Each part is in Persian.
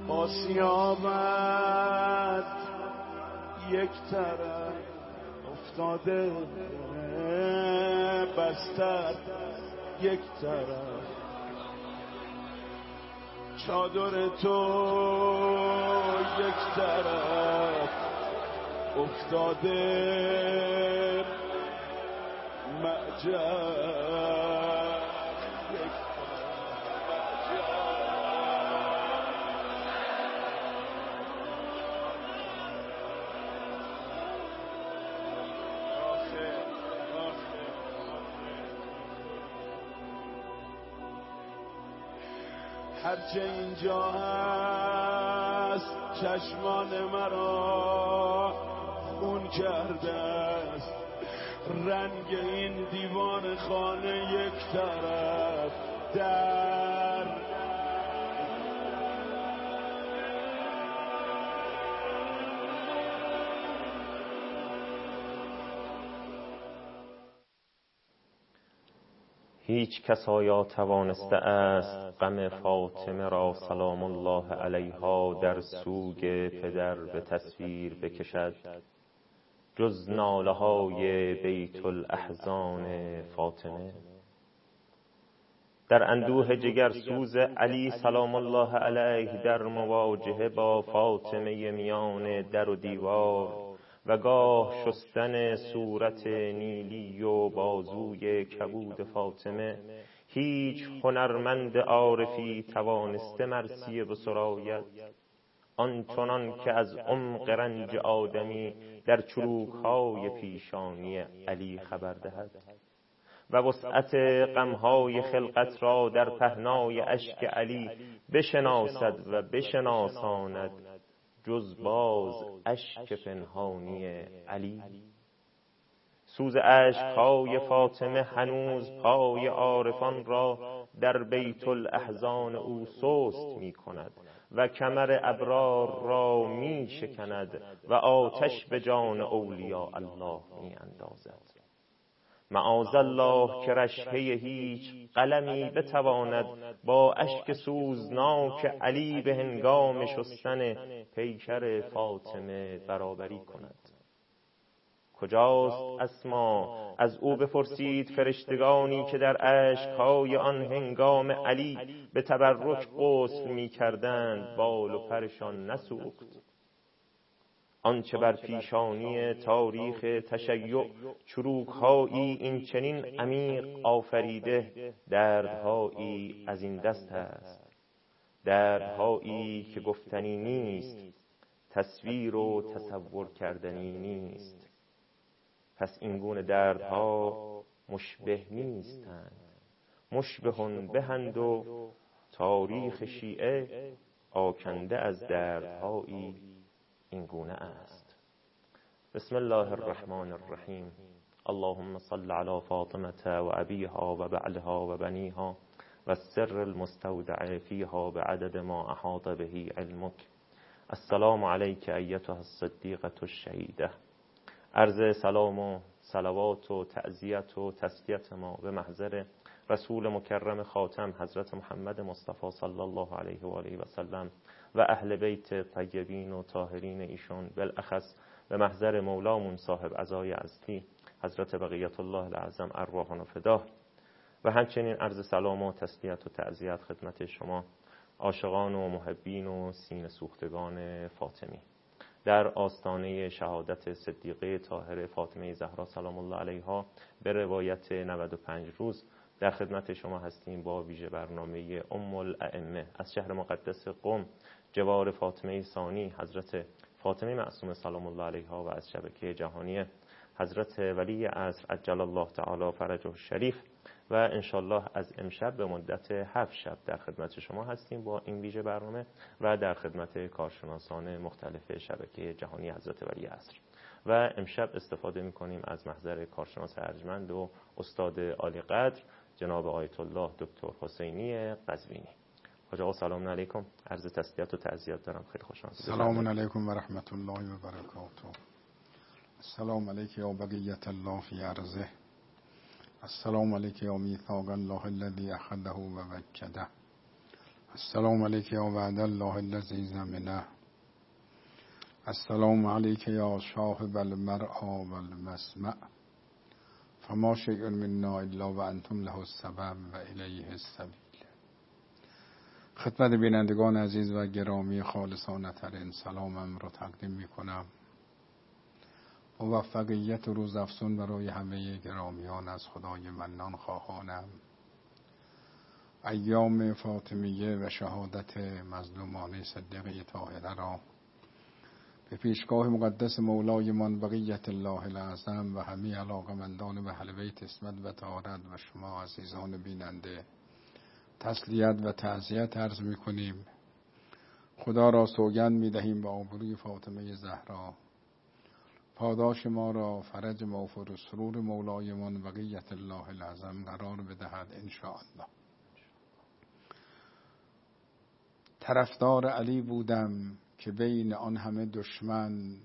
آسیابت یک طرف افتاده، بستر یک طرف، چادر تو یک طرف افتاده، معجب هرچه اینجا هست چشمان مرا خون کرده است، رنگ این دیوان خانه یک طرف، در هیچ کس آیا توانسته است غم فاطمه را سلام الله علیها در سوگ پدر به تصویر بکشد جز ناله های بیت الاحزان فاطمه؟ در اندوه جگرسوز علی سلام الله علیه در مواجهه با فاطمه میان در و دیوار و گاه شستن صورت نیلی و بازوی کبود فاطمه، هیچ هنرمند عارفی توانسته مرثیه بسراید آنچنان که از عمق رنج آدمی در چروکهای پیشانی علی خبر دهد و وسعت غمهای خلقت را در پهنای اشک علی بشناسد و بشناساند جز باز اشک پنهانی علی. سوز اشکهای فاطمه هنوز پای عارفان را در بیت الاحزان او سست می کند و کمر ابرار را می شکند و آتش به جان اولیاء الله می اندازد. معاذ الله که رشحه هیچ قلمی بتواند با اشک سوزناک علی به هنگام شستن پیکر فاطمه برابری کند. کجاست اسما؟ از او بپرسید فرشتگانی که در اشکهای آن هنگام علی به تبرک غسل می کردند بال و پرشان نسوخت. آنچه بر پیشانی تاریخ تشیع چروکهایی این چنین عمیق آفریده دردهایی از این دست است، دردهایی که گفتنی نیست، تصویر و تصور کردنی نیست. پس این گونه دردها مشبه نیستند، مشبهون بهند و تاریخ شیعه آکنده از دردهایی این گونه است. بسم الله الرحمن الرحیم. اللهم صل علی فاطمه و ابیها و بعلها و بنیها و السر المستودع فیها بعدد ما احاط به علمک. السلام علیک ایتها الصدیقه الشهیده. عرض سلام و صلوات و تعزیت و تسلیت ما به محضر رسول مکرم خاتم حضرت محمد مصطفی صلی الله علیه و آله و سلم و اهل بیت طیبین و طاهرین ایشون، بالاخص به محضر مولامون صاحب عزای ازلی حضرت بقیت الله العظم ارواحنا فداه. و همچنین عرض سلام و تسلیت و تعزیت خدمت شما عاشقان و محبین و سینه سوختگان فاطمی. در آستانه شهادت صدیقه طاهره فاطمه زهرا سلام الله علیها به روایت 95 روز در خدمت شما هستیم با ویژه برنامه ام الائمه از شهر مقدس قم جوار فاطمه ثانی حضرت فاطمه معصومه سلام الله علیها و از شبکه جهانی حضرت ولی عصر عجل الله تعالی فرجه الشریف. و انشالله از امشب به مدت 7 شب در خدمت شما هستیم با این ویژه برنامه و در خدمت کارشناسان مختلف شبکه جهانی حضرت ولی عصر. و امشب استفاده می‌کنیم از محضر کارشناس ارجمند و استاد عالی قدر جناب آیت الله دکتر حسینی قزوینی. حاج آقا سلام علیکم، عرض تسلیت و تعزیت دارم. خیلی خوشحالم. سلام علیکم و رحمت الله و برکاته. السلام علیک یا بقیت الله فی ارضه. السلام علیک یا میثاق الله الذی اخذه و وجده. السلام علیک یا وعد الله الذی زمنه. السلام علیک یا شاهب المرعی و المسمع. فما شیء منا الا و انتم له السبب و الیه السبیل. خدمت بینندگان عزیز و گرامی خالصانه ترین سلامم رو تقدیم می کنم. موفقیت و روزافزون برای همه گرامیان از خدای منان خواهانم. ایام فاطمیه و شهادت مظلومانه صدیقه طاهره را به پیشگاه مقدس مولایمان بقیت الله الاعظم و همه علاقمندان به اهل بیت عصمت و طهارت و شما عزیزان بیننده تسلیت و تعزیت عرض می کنیم. خدا را سوگند می دهیم به آبروی فاطمه زهرا پاداش ما را فرج موفر و سرور مولایمان بقیت الله الاعظم قرار بدهد انشاءالله. طرفدار علی بودم که بین آن همه دشمن،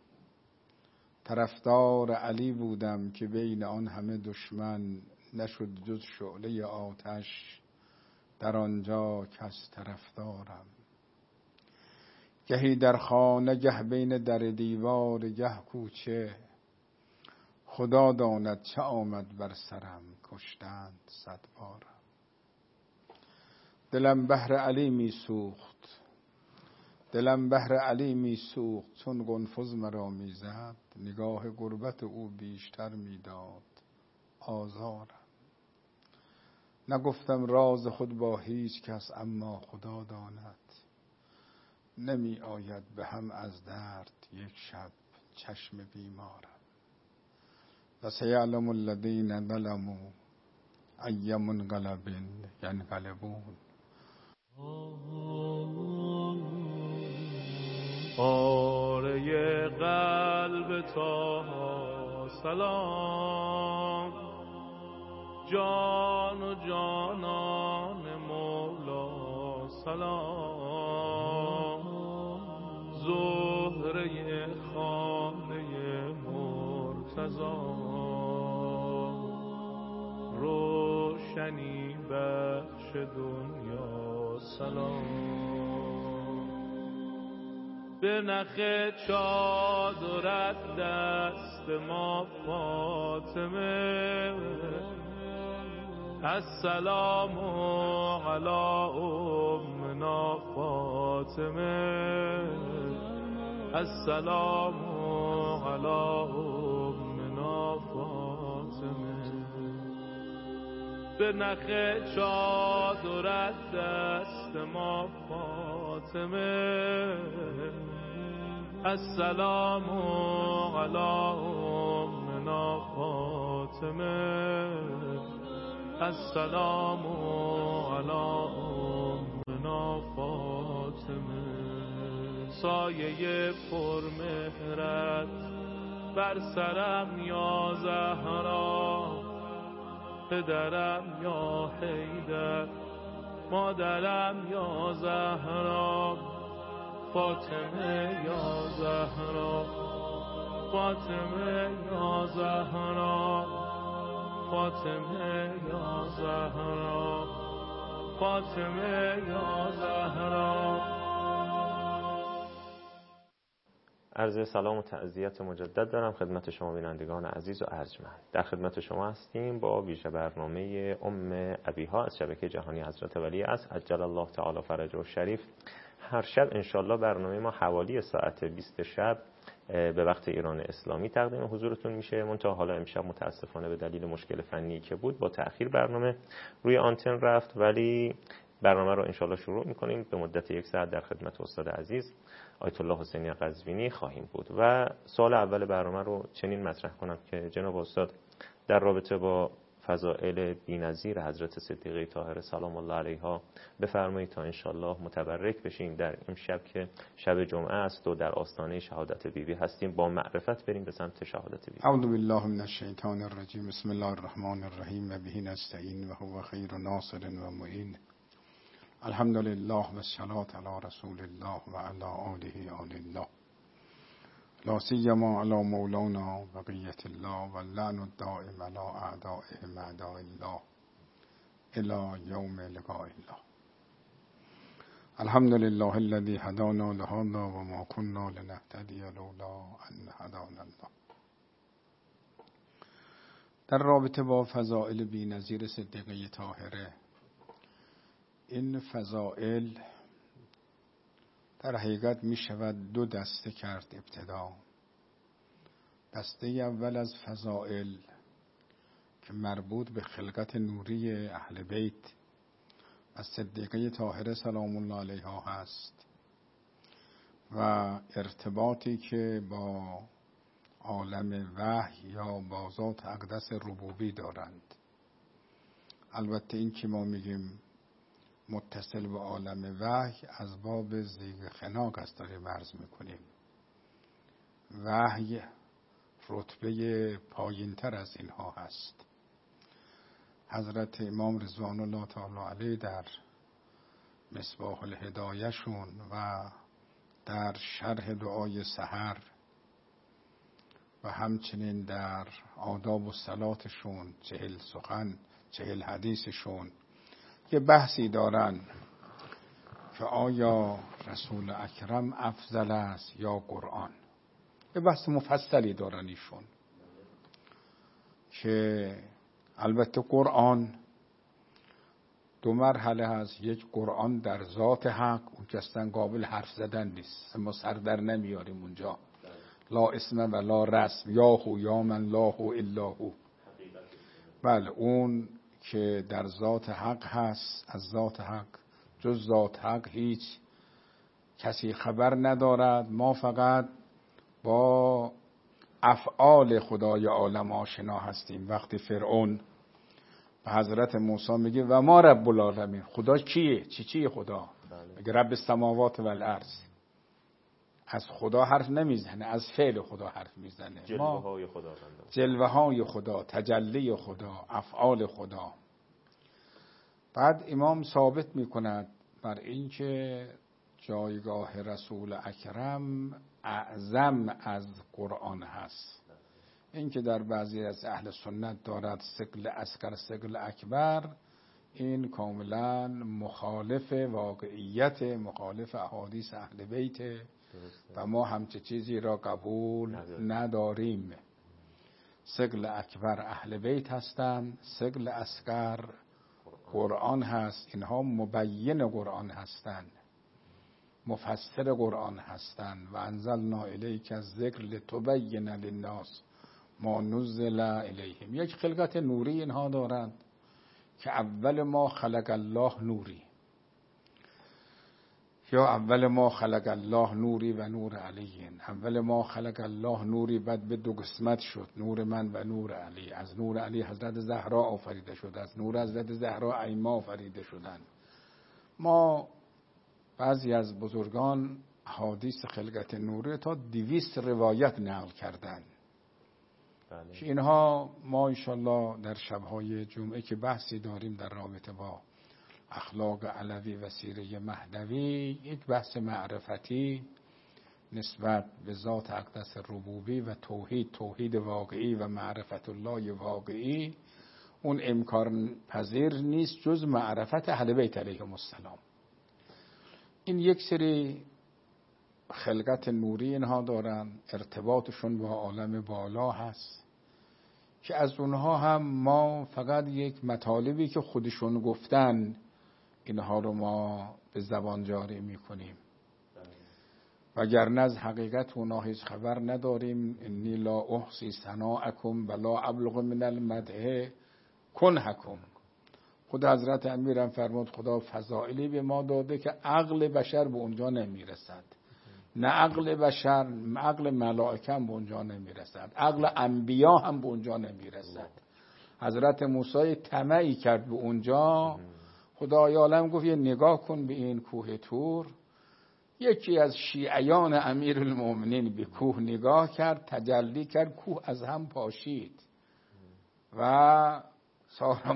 طرفدار علی بودم که بین آن همه دشمن، نشد جز شعله آتش در آنجا کس طرفدارم. گهی در خانه گه بین در دیوار گه کوچه، خدا داند چه آمد بر سرم کشتند 100 بارم. دلم بهر علی می سوخت، دلم بهر علی می سوخت، چون قنفذ مرا می زد، نگاه غربت او بیشتر می داد آزارم. نگفتم راز خود با هیچ کس، اما خدا داند نمی آید به هم از درد یک شب چشم بیمارم. و سیعلم الذین ظلموا ای منقلب ینقلبون. آره قلب تا سلام، جان و جانان مولا سلام. زهره خانه مرتضی روشنی بخش دنیا سلام. به نخ چادرت دست ما فاطمه، السلام علی امنا فاطمه، السلام علی امنا فاطمه. به نخ چادرت دست ما فاطمه، السلام علی امنا فاطمه، السلام علی امنا فاطمه. سایه پرمهرت بر سرم یا زهرا، پدرم یا حیدر، مادرم یا زهرا، فاطمه یا زهرا، فاطمه یا زهرا، فاطمه یا زهرا، فاطمه یا زهرا. عرض سلام و تعزیت مجدد دارم خدمت شما بینندگان عزیز و ارجمند. در خدمت شما هستیم با ویژه برنامه ام ابیها از شبکه جهانی حضرت ولی عصر عجل الله تعالی فرجه الشریف. هر شب انشالله برنامه ما حوالی ساعت 20 شب به وقت ایران اسلامی تقدیم حضورتون میشه. منتها حالا امشب متاسفانه به دلیل مشکل فنی که بود با تأخیر برنامه روی آنتن رفت، ولی برنامه رو انشالله شروع میکنیم. به مدت 1 ساعت در خدمت استاد عزیز آیت الله حسینی قزوینی خواهیم بود و سوال اول برنامه رو چنین مطرح کنم که جناب استاد در رابطه با فضائل بی‌نظیر حضرت صدیقه طاهره سلام الله علیها بفرمایید تا انشالله متبرک بشیم در این شب که شب جمعه است و در آستانه شهادت بیبی هستیم، با معرفت بریم به سمت شهادت بیبی. اعوذ بالله من الشیطان الرجیم. بسم الله الرحمن الرحیم و به نستعین و هو خیر ناصر و معین. الحمد لله و الصلاة علی رسول الله و علی آله آل الله، لا سیما علی مولانا بقیت الله و اللعن الدائم علی اعدائهم اعداء الله الی یوم لقاء الله. الحمد لله الذي هدانا لهذا وما كنا لنهتدي لولا ان هدانا الله. در رابطه با فضائل بی‌نظیر صدیقه طاهره، این فضائل در حقیقت می شود دو دسته کرد. ابتدا دسته اول از فضائل که مربوط به خلقت نوری اهل بیت و صدیقه طاهره سلام الله علیها هست و ارتباطی که با عالم وحی یا با ذات اقدس ربوبی دارند. البته این که ما میگیم متصل به عالم وحی از باب زیگ خناق است، داریم عرض میکنیم. وحی رتبه پایین تر از اینها هست. حضرت امام رضوان الله تعالی علیه در مصباح الهدایه شون و در شرح دعای سحر و همچنین در آداب و صلاتشون 40 سخن 40 حدیثشون یه بحثی دارن که آیا رسول اکرم افضل است یا قرآن. یه بحث مفصلی دارن ایشون که البته قرآن دو مرحله هست. یک قرآن در ذات حق، اون که اصلا قابل حرف زدن نیست، ما سر در نمیاریم اونجا. لا اسم و لا رسم، یا هو یا من لا هو الا هو. بله، اون که در ذات حق هست. از ذات حق جز ذات حق هیچ کسی خبر ندارد. ما فقط با افعال خدای عالم آشنا هستیم. وقتی فرعون به حضرت موسی میگه و ما رب العالمین، خدا کیه؟ چیه خدا؟ میگه رب السماوات و الارض. از خدا حرف نمیزنه، از فعل خدا حرف میزنه. جلوه های خدا، تجلی خدا، افعال خدا. بعد امام ثابت میکند بر این که جایگاه رسول اکرم اعظم از قرآن هست. این که در بعضی از اهل سنت دارد ثقل اصغر ثقل اکبر، این کاملا مخالف واقعیت، مخالف احادیث اهل بیت و ما همچه چیزی را قبول نداریم. ثقل اکبر اهل بیت هستند، ثقل اصغر قرآن هست. اینها مبین قرآن هستند، مفسر قرآن هستند. و انزلنا الیک الذکر لتبین للناس ما نزل الیهم. یک خلقت نوری اینها دارند که اول ما خلق الله نوری، یا اول ما خلق الله نوری و نور علی. اول ما خلق الله نوری، بعد به دو قسمت شد، نور من و نور علی. از نور علی حضرت زهرا آفریده شد، از نور حضرت زهرا ائمه آفریده شدند. ما بعضی از بزرگان حدیث خلقت نوری تا 200 روایت نقل کردند که اینها ما انشالله در شبهای جمعه که بحثی داریم در رابطه با اخلاق علوی و سیره مهدوی، یک بحث معرفتی نسبت به ذات اقدس ربوبی و توحید واقعی و معرفت الله واقعی، اون امکان پذیر نیست جز معرفت اهل بیت علیهم السلام. این یک سری خلقت نوری اینها دارن، ارتباطشون با عالم بالا هست که از اونها هم ما فقط یک مطالبی که خودشون گفتن اینها رو ما به زبان جاری میکنیم، وگرنه از حقیقت اونها هیچ خبر نداریم. انی لا احصی ثناءکم ولا ابلغ من المدح کنحکم. خود حضرت امیرم فرمود خدا فضائلی به ما داده که عقل بشر به اونجا نمیرسد. نه عقل بشر، عقل ملائکه هم به اونجا نمیرسد، عقل انبیا هم به اونجا نمیرسد. حضرت موسی طمعی کرد به اونجا. خدای عالم گفت یه نگاه کن به این کوه طور. یکی از شیعیان امیرالمومنین به کوه نگاه کرد، تجلی کرد، کوه از هم پاشید و خر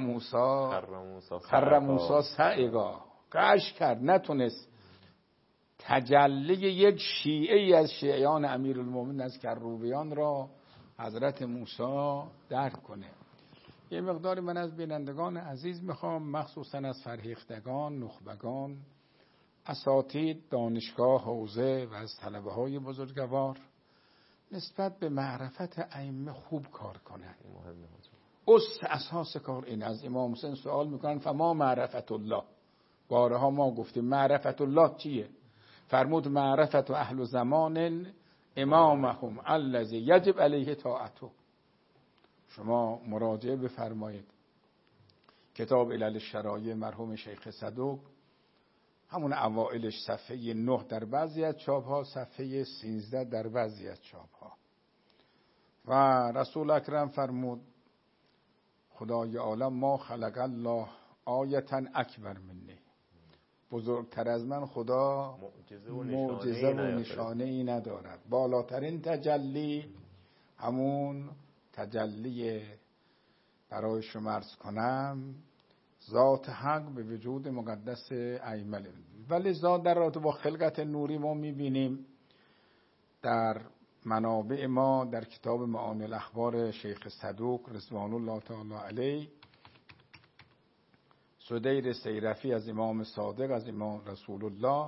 موسی صعقا، قش کرد، نتونست تجلی یک شیعی از شیعیان امیرالمومنین از کروبیان را حضرت موسی درک کنه. یه مقداری من از بینندگان عزیز میخوام، مخصوصا از فرهیختگان، نخبگان اساتید دانشگاه حوزه و از طلبه های بزرگوار نسبت به معرفت ائمه خوب کار کنند. اساس کار این. از امام حسین سوال میکنن فما معرفت الله. بارها ما گفتیم معرفت الله چیه؟ فرمود معرفت اهل زمان امامهم الذی یجب علیه طاعته. شما مراجعه بفرمایید کتاب علل الشرایع مرحوم شیخ صدوق، همون اوائلش صفحه 9 در بعضی از چاپ‌ها، صفحه 13 در بعضی از چاپ‌ها. و رسول اکرم فرمود خدای عالم ما خلق الله آیتا اکبر منی، بزرگتر از من خدا معجزه و نشانه ای ندارد. بالاترین تجلی همون تجلی برای شما عرض کنم ذات حق به وجود مقدس ائمه. ولی ذات در رابطه با خلقت نوری ما میبینیم در منابع ما در کتاب معانی الاخبار شیخ صدوق رضوان الله تعالی علیه، سدیر سیرفی از امام صادق از امام رسول الله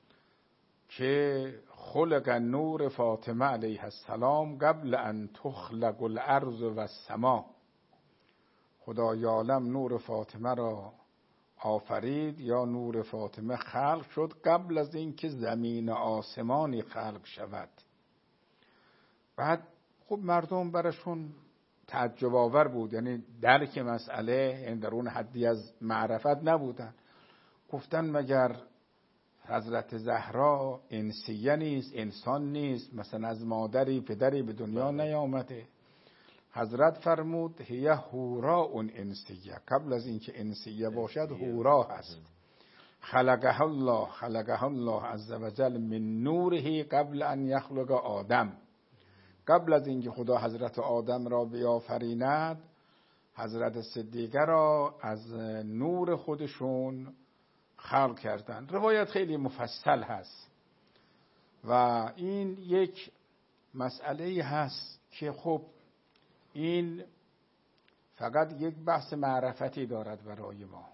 که خلق نور فاطمه علیه السلام قبل ان تخلق الارض و السما. خدای عالم نور فاطمه را آفرید یا نور فاطمه خلق شد قبل از اینکه زمین آسمانی خلق شود. بعد خب مردم براشون تعجب آور بود، یعنی درک مسئله یعنی در اون حدی از معرفت نبودن. گفتن مگر حضرت زهرا انسیه نیست، انسان نیست، مثلا از مادری پدری به دنیا نیامده؟ حضرت فرمود هی هورا اون انسیه، قبل از اینکه انسیه باشد هورا هست. خلقها الله عز وجل من نوره قبل ان یخلق آدم. قبل از اینکه خدا حضرت آدم را بیافریند حضرت صدیقه را از نور خودشون خلق کردند. روایت خیلی مفصل هست و این یک مسئله هست که خب این فقط یک بحث معرفتی دارد برای ما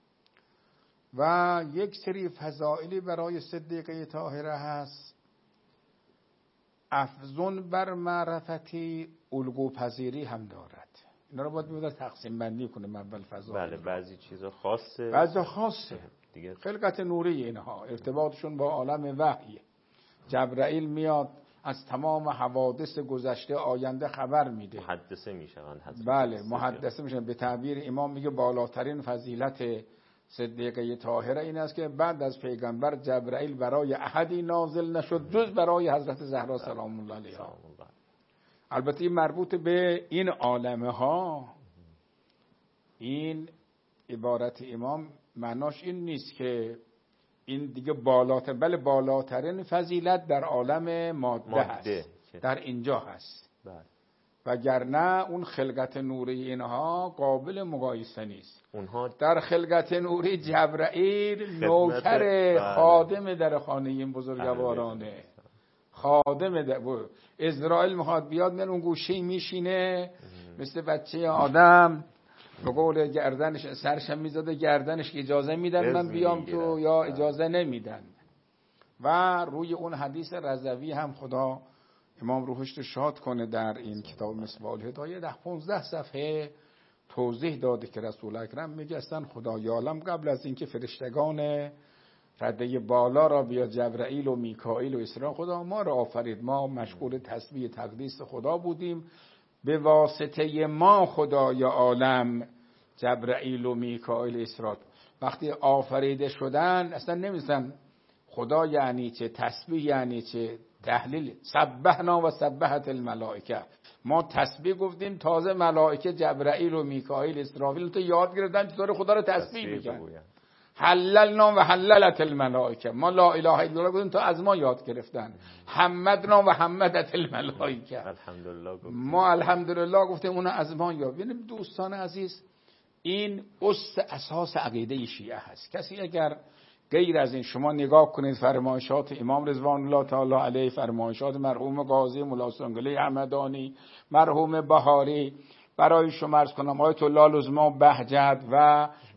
و یک سری فضائلی برای صدیقه طاهره هست افزون بر معرفتی الگو پذیری هم دارد. اینا رو باید می‌بود تقسیم بندی کنیم. اول فضائل بله بعضی چیزا خاصه، بعضی خاصه دیگه. خلقت نوری اینها ارتباطشون با عالم وحی. جبرائیل میاد از تمام حوادث گذشته آینده خبر میده، محدثه میشن. بله محدثه میشن. به تعبیر امام میگه بالاترین فضیلت صدیقه طاهره این است که بعد از پیغمبر جبرائیل برای احدی نازل نشد جز برای حضرت زهرا سلام الله علیها. البته این مربوط به این عالمه ها. این عبارت امام معناش این نیست که این دیگه بله بالاترین فضیلت در عالم ماده هست، در اینجا هست. وگرنه اون خلقت نوری اینها قابل مقایسه نیست. اونها در خلقت نوری جبرائیل نوکر خادم در خانه این بزرگوارانه، خادم در اسرائیل میخواد بیاد من اون گوشه میشینه مثل بچه آدم به قول گردنش سرشم میزاده گردنش اجازه میدن من بیام تو یا اجازه نمیدن. و روی اون حدیث رضوی هم خدا امام روحش رو شاد کنه در این کتاب مصباح الهدایه در 15 صفحه توضیح داده که رسول اکرم میگه اصلا خدای عالم قبل از اینکه فرشتگان رده بالا را بیا جبرائیل و میکائیل و اسرافیل خدا ما را آفرید، ما مشغول تسبیح تقدیس خدا بودیم، به واسطه ما خدای عالم جبرائیل و میکائیل اسرافیل وقتی آفریده شدن اصلا نمی‌دونن خدا یعنی چه، تسبیح یعنی چه، تحلیل. سبحنا و سبحت الملائکه، ما تسبیح گفتیم تازه ملائکه جبرائیل و میکائیل اسرافیل تو یاد گرفتن چطور خدا رو تسبیح میگن. حللنا و حللت الملائکه، ما لا اله الا الله گفتیم تا از ما یاد گرفتن. حمدنا و حمدت الملائکه، ما الحمدلله گفتیم اون از ما یاد. یعنی دوستان عزیز این اساس عقیده شیعه هست. کسی اگر غیر از این شما نگاه کنید فرمایشات امام رضوان الله تعالی علیه، فرمایشات مرحوم قاضی ملا سنگلی حمدانی، مرحوم بهاری، برای شما عرض کنم آیت الله العظما بهجت و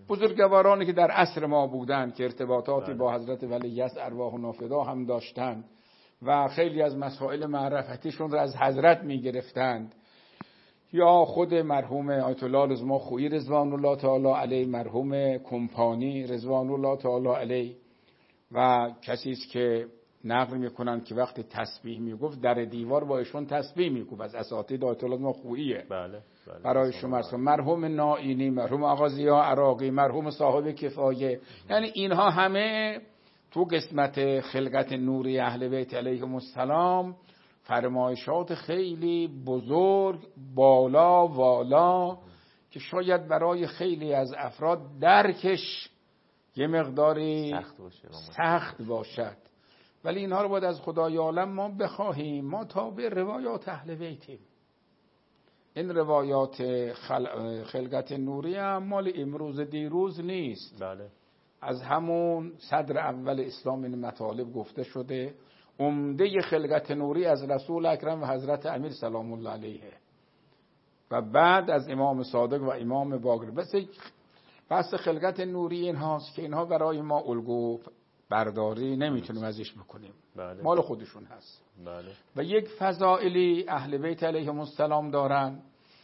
بزرگوارانی که در عصر ما بودند که ارتباطاتی با حضرت ولیعصر ارواحنا فدا هم داشتند و خیلی از مسائل معرفتیشون را از حضرت می گرفتند، یا خود مرحوم آیت الله لزما خویی رضوان الله تعالی علیه، مرحوم کمپانی رضوان الله تعالی علیه، و کسی است که نقل میکنن که وقتی تسبیح میگفت در دیوار با ایشون تسبیح میگفت، از اساتید آیت الله لزما خوییه. بله. برای شما مرحوم نائینی، مرحوم آقا ضیا عراقی، مرحوم صاحب کفایه، یعنی اینها همه تو قسمت خلقت نوری اهل بیت علیهم السلام فرمایشات خیلی بزرگ بالا والا که شاید برای خیلی از افراد درکش یه مقداری سخت باشد، ولی اینها رو باید از خدای عالم ما بخواهیم. ما تابع روایات اهل بیتیم. این روایات خلقت نوری هم مال امروز دیروز نیست. بله. از همون صدر اول اسلام این مطالب گفته شده. عمده خلقت نوری از رسول اکرم و حضرت امیر سلام الله علیه و بعد از امام صادق و امام باقر. بس خلقت نوری این هاست که اینها برای ما الگو برداری نمیتونیم ازش بکنیم. بله. مال خودشون هست. بله. و یک فضائلی اهل بیت علیهم السلام دارن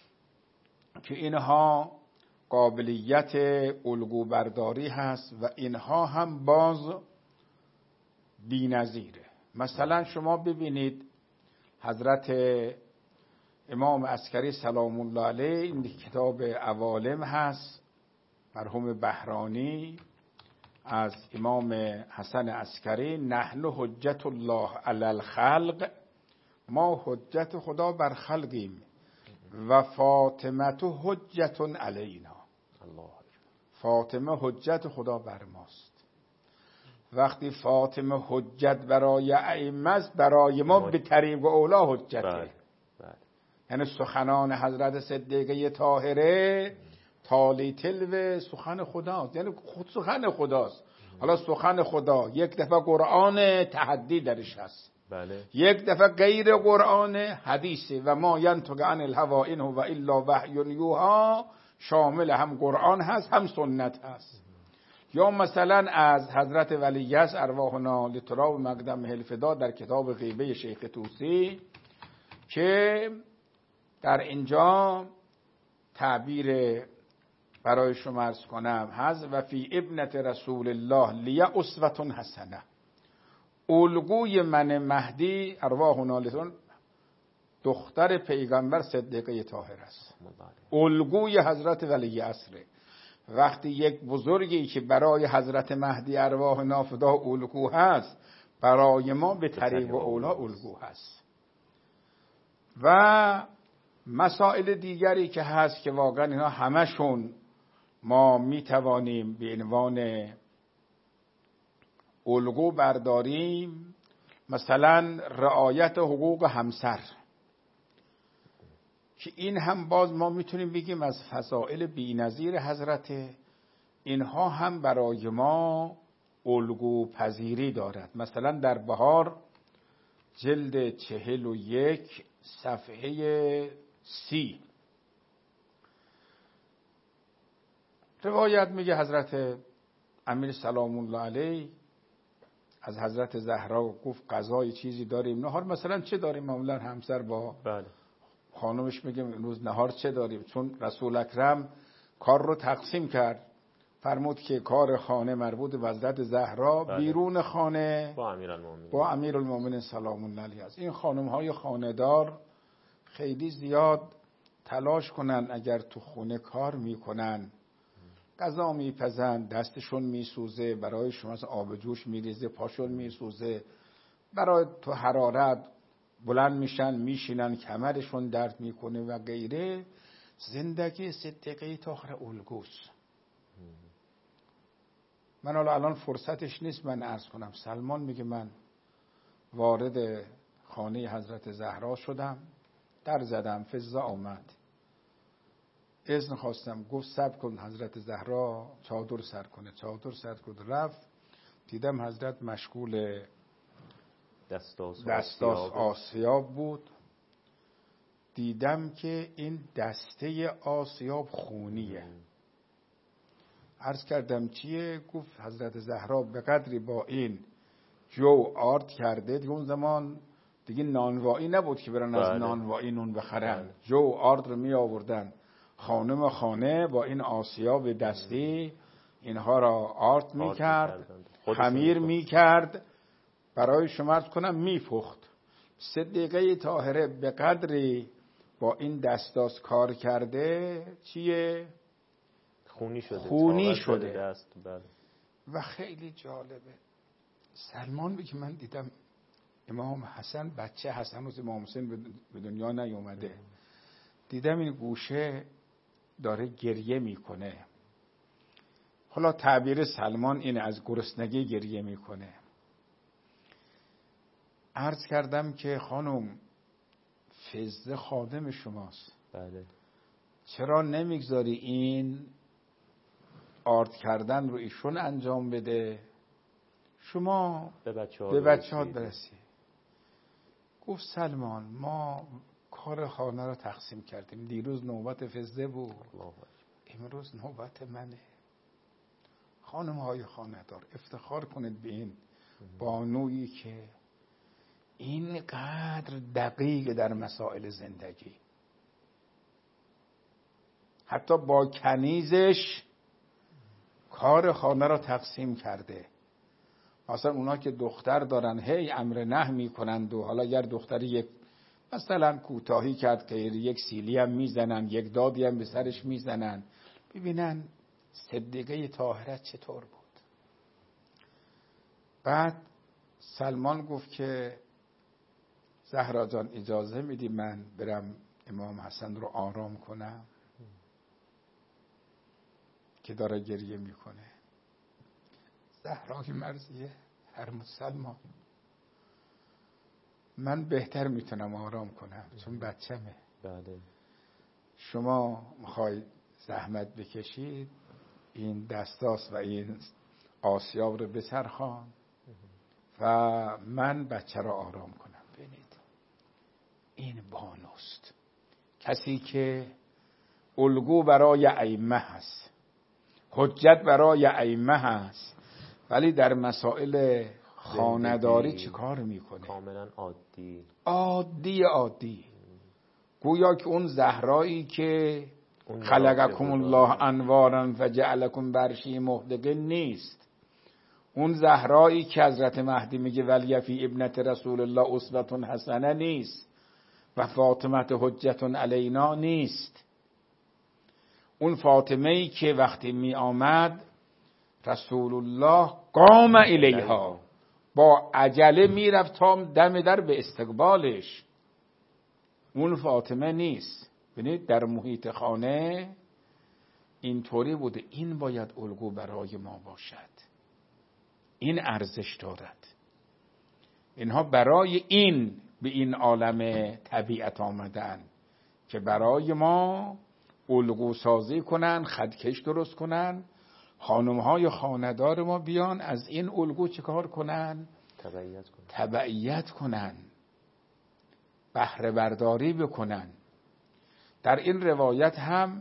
که اینها قابلیت الگو برداری هست و اینها هم باز بی‌نظیره. مثلا شما ببینید حضرت امام عسکری سلام الله علیه، این کتاب عوالم هست، مرحوم بهرانی از امام حسن عسکری، نحن حجت الله علی الخلق، ما حجت خدا بر خلقیم و فاطمه حجت علینا. فاطمه حجت خدا بر ماست. وقتی فاطمه حجت برای ائمه است، برای ما به طریق اولا حجته. یعنی سخنان حضرت صدیقه طاهره تالی تلو سخن خداست، یعنی خود سخن خداست. حالا سخن خدا یک دفعه قرآن تحدی درش هست، بله. یک دفعه غیر قرآن حدیثه و ما ینطق عن الهوی ان هو الا وحی یوحی، شامل هم قرآن هست هم سنت هست. یا مثلا از حضرت ولیعصر ارواحنا لتراب مقدم الفدا در کتاب غیبه شیخ طوسی که در اینجا تعبیر برای شما عرض کنم هست و فی ابنت رسول الله لیه اسوة حسنه، الگوی من مهدی ارواحنا لتون دختر پیغمبر صدیقه طاهر است، الگوی حضرت ولیعصر. وقتی یک بزرگی که برای حضرت مهدی ارواح نافدا الگو هست، برای ما به طریق اولا الگو هست. و مسائل دیگری که هست که واقعا اینا همشون ما میتوانیم به عنوان الگو برداریم. مثلا رعایت حقوق همسر که این هم باز ما میتونیم بگیم از فضائل بی‌نظیر حضرت، اینها هم برای ما الگو پذیری دارد. مثلا در بهار جلد 41 صفحه 30 روایت میگه حضرت امیر سلام الله علیه از حضرت زهرا گفت غذای چیزی داریم نهار، مثلا چه داریم؟ معمولا همسر با بله. خانمش میگه امروز نهار چه داریم؟ چون رسول اکرم کار رو تقسیم کرد، فرمود که کار خانه مربوط به حضرت زهرا، بله. بیرون خانه با امیرالمومنین سلام الله علیه است. این خانم های خانه‌دار خیلی زیاد تلاش کنن اگر تو خونه کار میکنن، غذا میپزن، دستشون میسوزه، برای شما آب جوش میریزه، پاشون میسوزه، برای تو حرارت بلند میشن میشینن کمرشون درد میکنه و غیره. زندگی صدیقه طاهره الگوست. من الان فرصتش نیست من عرض کنم. سلمان میگه من وارد خانه حضرت زهرا شدم، در زدم، فضا آمد، اذن خواستم، گفت صبر کن حضرت زهرا چادر سر کنه. چادر سر کنه، رفت دیدم حضرت مشغول دستاس آسیاب بود. دیدم که این دسته آسیاب خونیه. عرض کردم چیه؟ گفت حضرت زهرا به قدری با این جو آرد کرده، دیگه اون زمان دیگه نانوایی نبود که برن از نانوایی نون بخرن. جو آرد رو می آوردن خانم خانه با این آسیاب دستی اینها را آرد می کرد، خمیر می کرد، برای شما عرض کنم می پخت. صدیقه طاهره به قدری با این دستاس کار کرده چیه؟ خونی شده دست. و خیلی جالبه. سلمان که من دیدم امام حسن، بچه حسن و امام حسین به دنیا نیومده، دیدم این گوشه داره گریه میکنه. حالا تعبیر سلمان اینه، از گرسنگی گریه میکنه. عرض کردم که خانم فزه خادم شماست، بله، چرا نمیگذاری این آرد کردن رو ایشون انجام بده، شما به بچه‌هات برسی. گفت سلمان ما کار خانه رو تقسیم کردیم، دیروز نوبت فزه بود، امروز نوبت منه. خانم های خانه دار افتخار کنید به این بانویی که اینقدر دقیق در مسائل زندگی، حتی با کنیزش کار خانه را تقسیم کرده. مثلا اونا که دختر دارن هی امر نه میکنند و حالا اگر دختری یک مثلا کوتاهی کرد که یک سیلی هم میزنن، یک دادی هم به سرش میزنن. ببینن صدیقه طاهره چطور بود. بعد سلمان گفت که زهرا جان اجازه میدی من برم امام حسن رو آرام کنم که داره گریه میکنه. زهرای مرضیه هر مسلمان، من بهتر میتونم آرام کنم چون بچمه. بله. شما میخوای زحمت بکشید، این دستاس و این آسیاب رو بچرخان و من بچه را آرام کنم. ببینید این بانوست، کسی که الگو برای ائمه هست، حجت برای ائمه هست، ولی در مسائل خانه‌داری چه کار میکنه؟ کاملا عادی. گویا که اون زهرایی که خلقکم الله انوارا فجعلکم برشی محدقه نیست. اون زهرایی که حضرت مهدی میگه ولی فی ابنت رسول الله اسوة حسنه نیست و فاطمه حجت علینا نیست. اون فاطمه‌ای که وقتی می آمد رسول الله قام الیها، با عجله میرفت تا دم در به استقبالش. اون فاطمه نیست. ببینید در محیط خانه اینطوری بوده. این باید الگو برای ما باشد، این ارزش دارد. اینها برای این به این عالم طبیعت آمدن که برای ما الگو سازی کنن، خطکش درست کنن. خانم‌های خانه‌دار ما بیان از این الگو چیکار کنن؟ تبعیت کنن، بهره برداری بکنن. در این روایت هم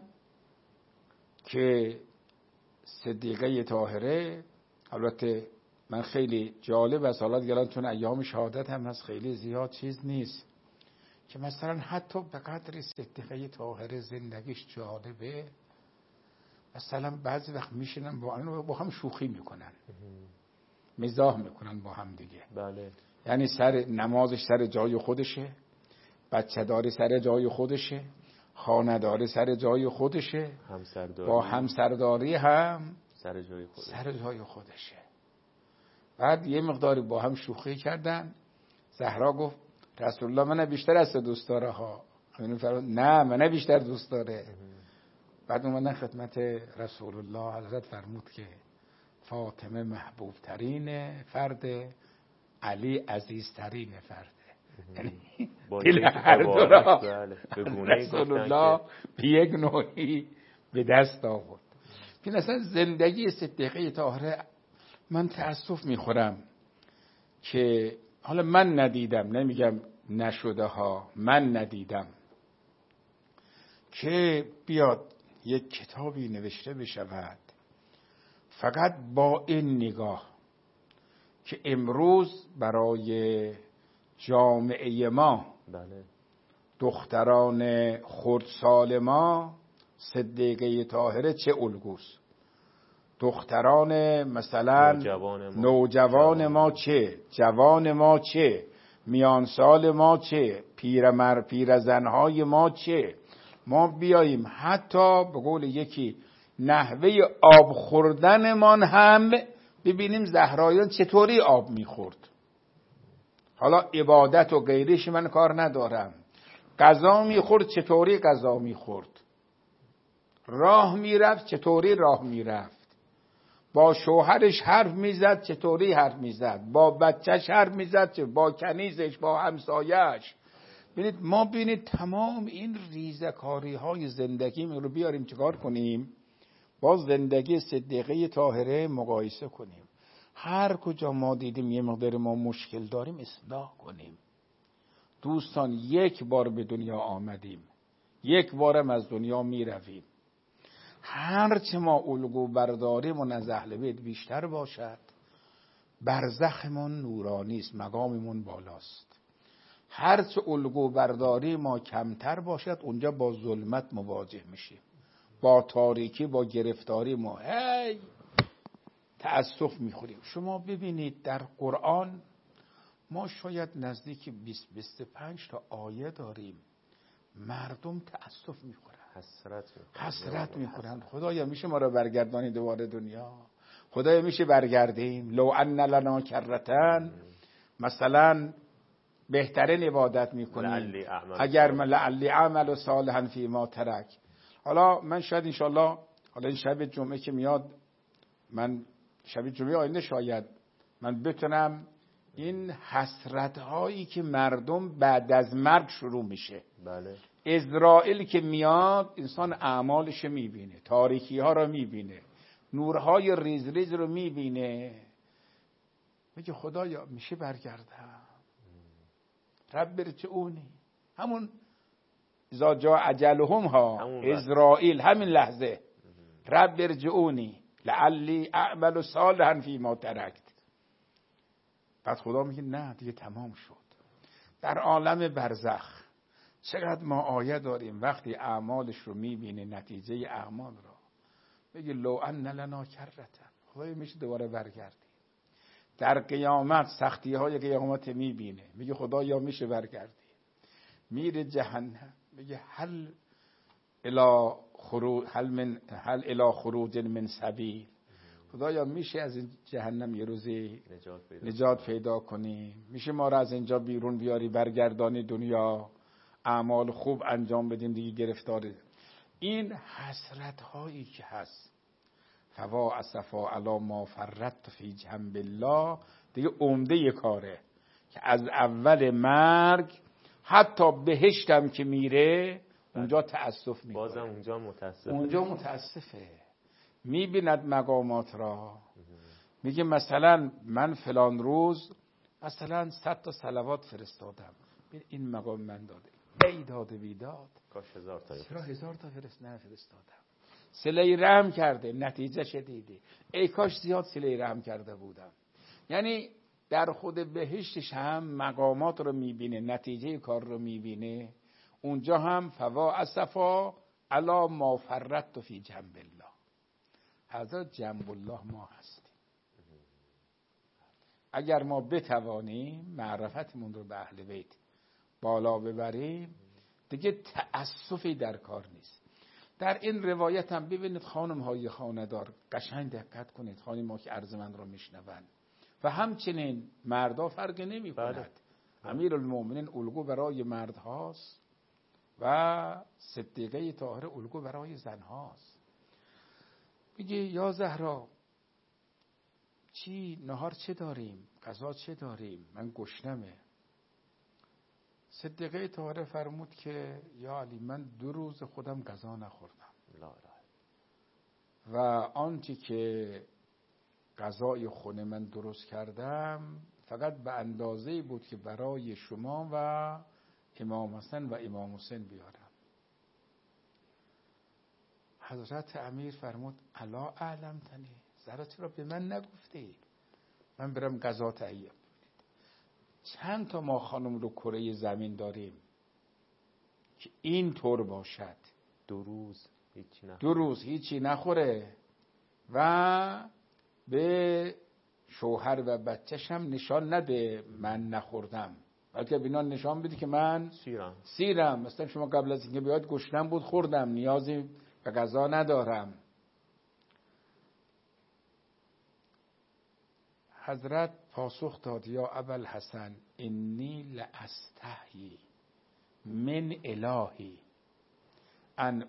که صدیقه طاهره، البته من خیلی جالب است حالا دیگران چون ایام شهادت هم هست خیلی زیاد چیز نیست، که مثلا حتی به قدر صدیقه طاهره زندگیش جالبه. مثلا بعضی وقت میشینن با هم شوخی میکنن، مزاح میکنن با هم دیگه. بله. یعنی سر نمازش سر جای خودشه، بچه داری سر جای خودشه، خانه داری سر جای خودشه، با همسرداری هم سر جای خودشه. بعد یه مقداری با هم شوخی کردن. زهرا گفت رسول الله من بیشتر از دوست داره ها. نه من بیشتر دوست داره. بعد اومدن خدمت رسول الله، حضرت فرمود که فاطمه محبوب ترین فرد، علی عزیز ترین فرده. یعنی دل هر دو را رسول الله به یک نوعی به دست آورد. که اصلا زندگی صدیقه طاهره من تأسف میخورم که حالا من ندیدم، نمیگم نشده ها، من ندیدم که بیاد یک کتابی نوشته بشود فقط با این نگاه که امروز برای جامعه ما بله. دختران خردسال ما صدیقه طاهره چه الگوست، دختران مثلا نوجوان ما چه، جوان ما چه، میانسال ما چه، پیرزنهای ما چه. ما بیاییم حتی به قول یکی نحوه آب خوردنمان هم ببینیم زهرایان چطوری آب میخورد. حالا عبادت و غیرش من کار ندارم، غذا میخورد چطوری غذا میخورد، راه میرفت چطوری راه میرفت، با شوهرش حرف میزد چطوری حرف میزد، با بچهش حرف میزد، با کنیزش، با همسایهش. ببینید ما ببینید تمام این ریزکاری های زندگی رو بیاریم چیکار کنیم، با زندگی صدیقه طاهره مقایسه کنیم. هر کجا ما دیدیم یه مقدار ما مشکل داریم اصلاح کنیم. دوستان یک بار به دنیا آمدیم، یک بارم از دنیا می رویم. هرچه ما الگو برداریمون از اهل بیت بیشتر باشد، برزخمون نورانی است، مقاممون بالاست. هرچه الگو برداری ما کمتر باشد، اونجا با ظلمت مواجه میشیم، با تاریکی، با گرفتاری ما تأسف میخوریم. شما ببینید در قرآن ما شاید نزدیک 20-25 تا آیه داریم مردم تأسف میخورن، حسرت میخورن. خدایا میشه ما رو برگردانی دوباره دنیا؟ خدایا میشه برگردیم؟ لو ان لنا کرتن، مثلا بهترین عبادت میکنیم اگر لعلی اعمل صالحا فی ما ترک. حالا من شاید انشالله حالا این شب جمعه که میاد، من شب جمعه آینده شاید من بتونم این حسرت هایی که مردم بعد از مرگ شروع میشه. بله. اسرائیل که میاد انسان اعمالش میبینه، تاریکی ها رو میبینه، نورهای ریز ریز رو میبینه، میگه خدایا میشه برگردم؟ رب ارجعونی. همون اذا جاء اجلهم ها، اسرائیل همین لحظه رب ارجعونی لعلی اعمل صالحا فیما ترکت. بعد خدا میگه نه دیگه تمام شد. در عالم برزخ چقدر ما آیه داریم وقتی اعمالش رو میبینه، نتیجه اعمال رو میگه لو ان لنا کرتن، خدای میشه دوباره برگردی. در قیامت سختی های قیامت میبینه، میگه خدایا میشه برگردی. میره جهنم میگه هل الی خروج من سبیل، خدایا میشه از این جهنم یه روزی نجات پیدا کنی، میشه ما را از اینجا بیرون بیاری برگردانی دنیا، اعمال خوب انجام بدیم دیگه گرفتاری. این حسرت هایی که هست، فوا اسفا علی ما فرطت فی جنب الله، دیگه عمده کاره که از اول مرگ حتی بهشتم که میره اونجا تأسف میکنه، بازم اونجا متاسفه. میبیند مقامات را، میگه مثلا من فلان روز مثلا 100 تا صلوات فرستادم، این مقام من داده، ای داده بیداد، کاش 1000 تا، چرا 1000 تا نفرستادم؟ صله رحم کرده، نتیجه شدیدی، ای کاش زیاد صله رحم کرده بودم. یعنی در خود بهشتش هم مقامات رو میبینه، نتیجه کار رو میبینه. اونجا هم فوا اسفا علی ما فرطت فی جنب الله، حضرت جنب الله ما هستیم. اگر ما بتوانیم معرفتمون رو به اهل بیت بالا ببریم دیگه تأسفی در کار نیست. در این روایت هم ببینید خانم های خانه‌دار قشنگ دقت کنید، خانم ها که عرض من رو میشنوند و همچنین مردا فرق نمی کند. امیرالمومنین الگو برای مرد هاست و صدیقه طاهره الگو برای زن هاست. میگه یا زهرا چی نهار چه داریم، غذا چه داریم، من گشنمه. صدیقه طاهره فرمود که یا علی من 2 روز خودم غذا نخوردم و آنچه که غذای خونه من درست کردم فقط به اندازه‌ای بود که برای شما و امام حسن و امام حسین بیارم. حضرت امیر فرمود الا اعلمتنی، زهرا چرا به من نگفتی من برم غذا تهیه کنید؟ چند تا ما خانم رو کره زمین داریم که این طور باشد 2 روز هیچی نخوره. 2 روز هیچی نخوره و به شوهر و بچه‌ش هم نشان نده من نخوردم، بلکه بینا نشان بده که من سیرم. مثلا شما قبل از اینکه بیاد گشنم بود خوردم، نیازی به غذا ندارم. حضرت پاسخ داد یا ابوالحسن انی لاستحیی من الهی ان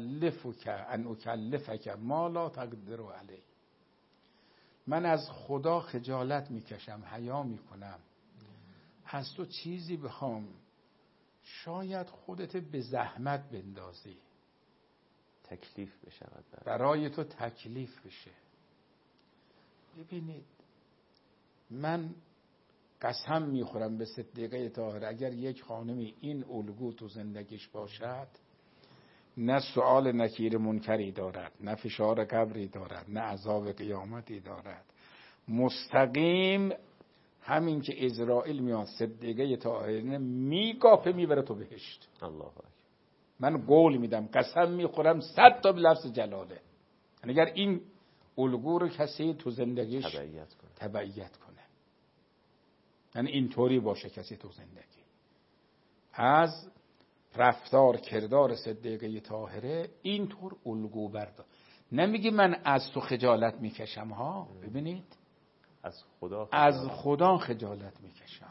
اکلفک ما لا تقدر علیه. من از خدا خجالت میکشم، حیا میکنم از تو چیزی بخوام شاید خودت به زحمت بندازی، تکلیف بشود، برای تو تکلیف بشه. ببینید من قسم میخورم به صدیقه طاهره اگر یک خانمی این الگو تو زندگیش باشد، نه سؤال نکیر منکری دارد، نه فشار قبری دارد، نه عذاب قیامتی دارد، مستقیم همین که عزرائیل میاد صدیقه طاهره میگافه میبره تو بهشت. الله اکبر. من قول میدم قسم میخورم 100 تا به لفظ جلاله. اگر این الگو رو کسی تو زندگیش تبعیت کنه، یعنی اینطوری باشه کسی تو زندگی، از رفتار کردار صدیقه طاهره اینطور الگو بردار. نمیگی من از تو خجالت میکشم ها، ببینید از خدا خجالت میکشم،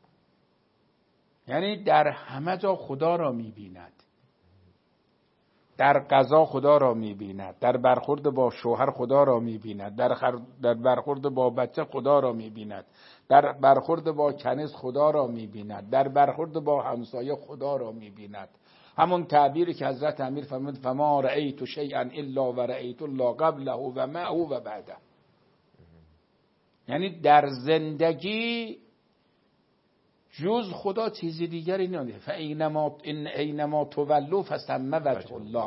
یعنی در همه جا خدا را میبیند، در قضا خدا را میبیند، در برخورد با شوهر خدا را میبیند، در برخورد با بچه خدا را میبیند، در برخورد با کنیز خدا را میبیند، در برخورد با همسایه خدا را میبیند. همون تعبیری که حضرت امیر فرمود فما رأیت شیئا الا و رأیت الله قبله و معه و بعده، یعنی در زندگی جز خدا چیزی دیگری نمیده. فاینما تولوا فثم وجه الله.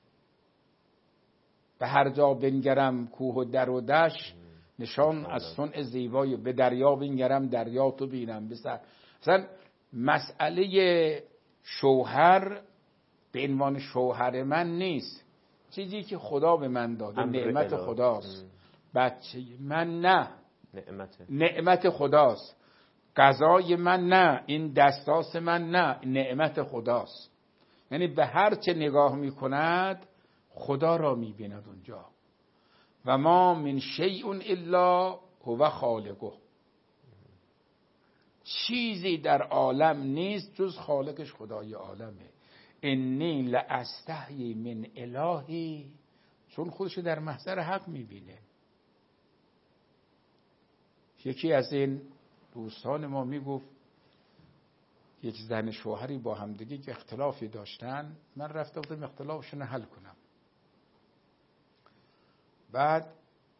به هر جا بنگرم کوه و در و دشت نشان از صنع زیبای، به دریا بنگرم دریا تو بینم. مثلا مسئله شوهر به عنوان شوهر من نیست، چیزی که خدا به من داده نعمت خداست. بچه من نه، نعمت خداست. قضای من نه، این دستاس من نه، نعمت خداست. یعنی به هر چه نگاه میکند خدا را میبیند اونجا. و ما من شیء الا هو خالقه. چیزی در عالم نیست جز خالقش خدای عالمه. انی لاستحیی من الهی، چون خودش در محضر حق میبینه. یکی از این دوستان ما میگفت یک زن شوهری با همدیگه که اختلافی داشتن، من رفته بودم اختلافشون حل کنم. بعد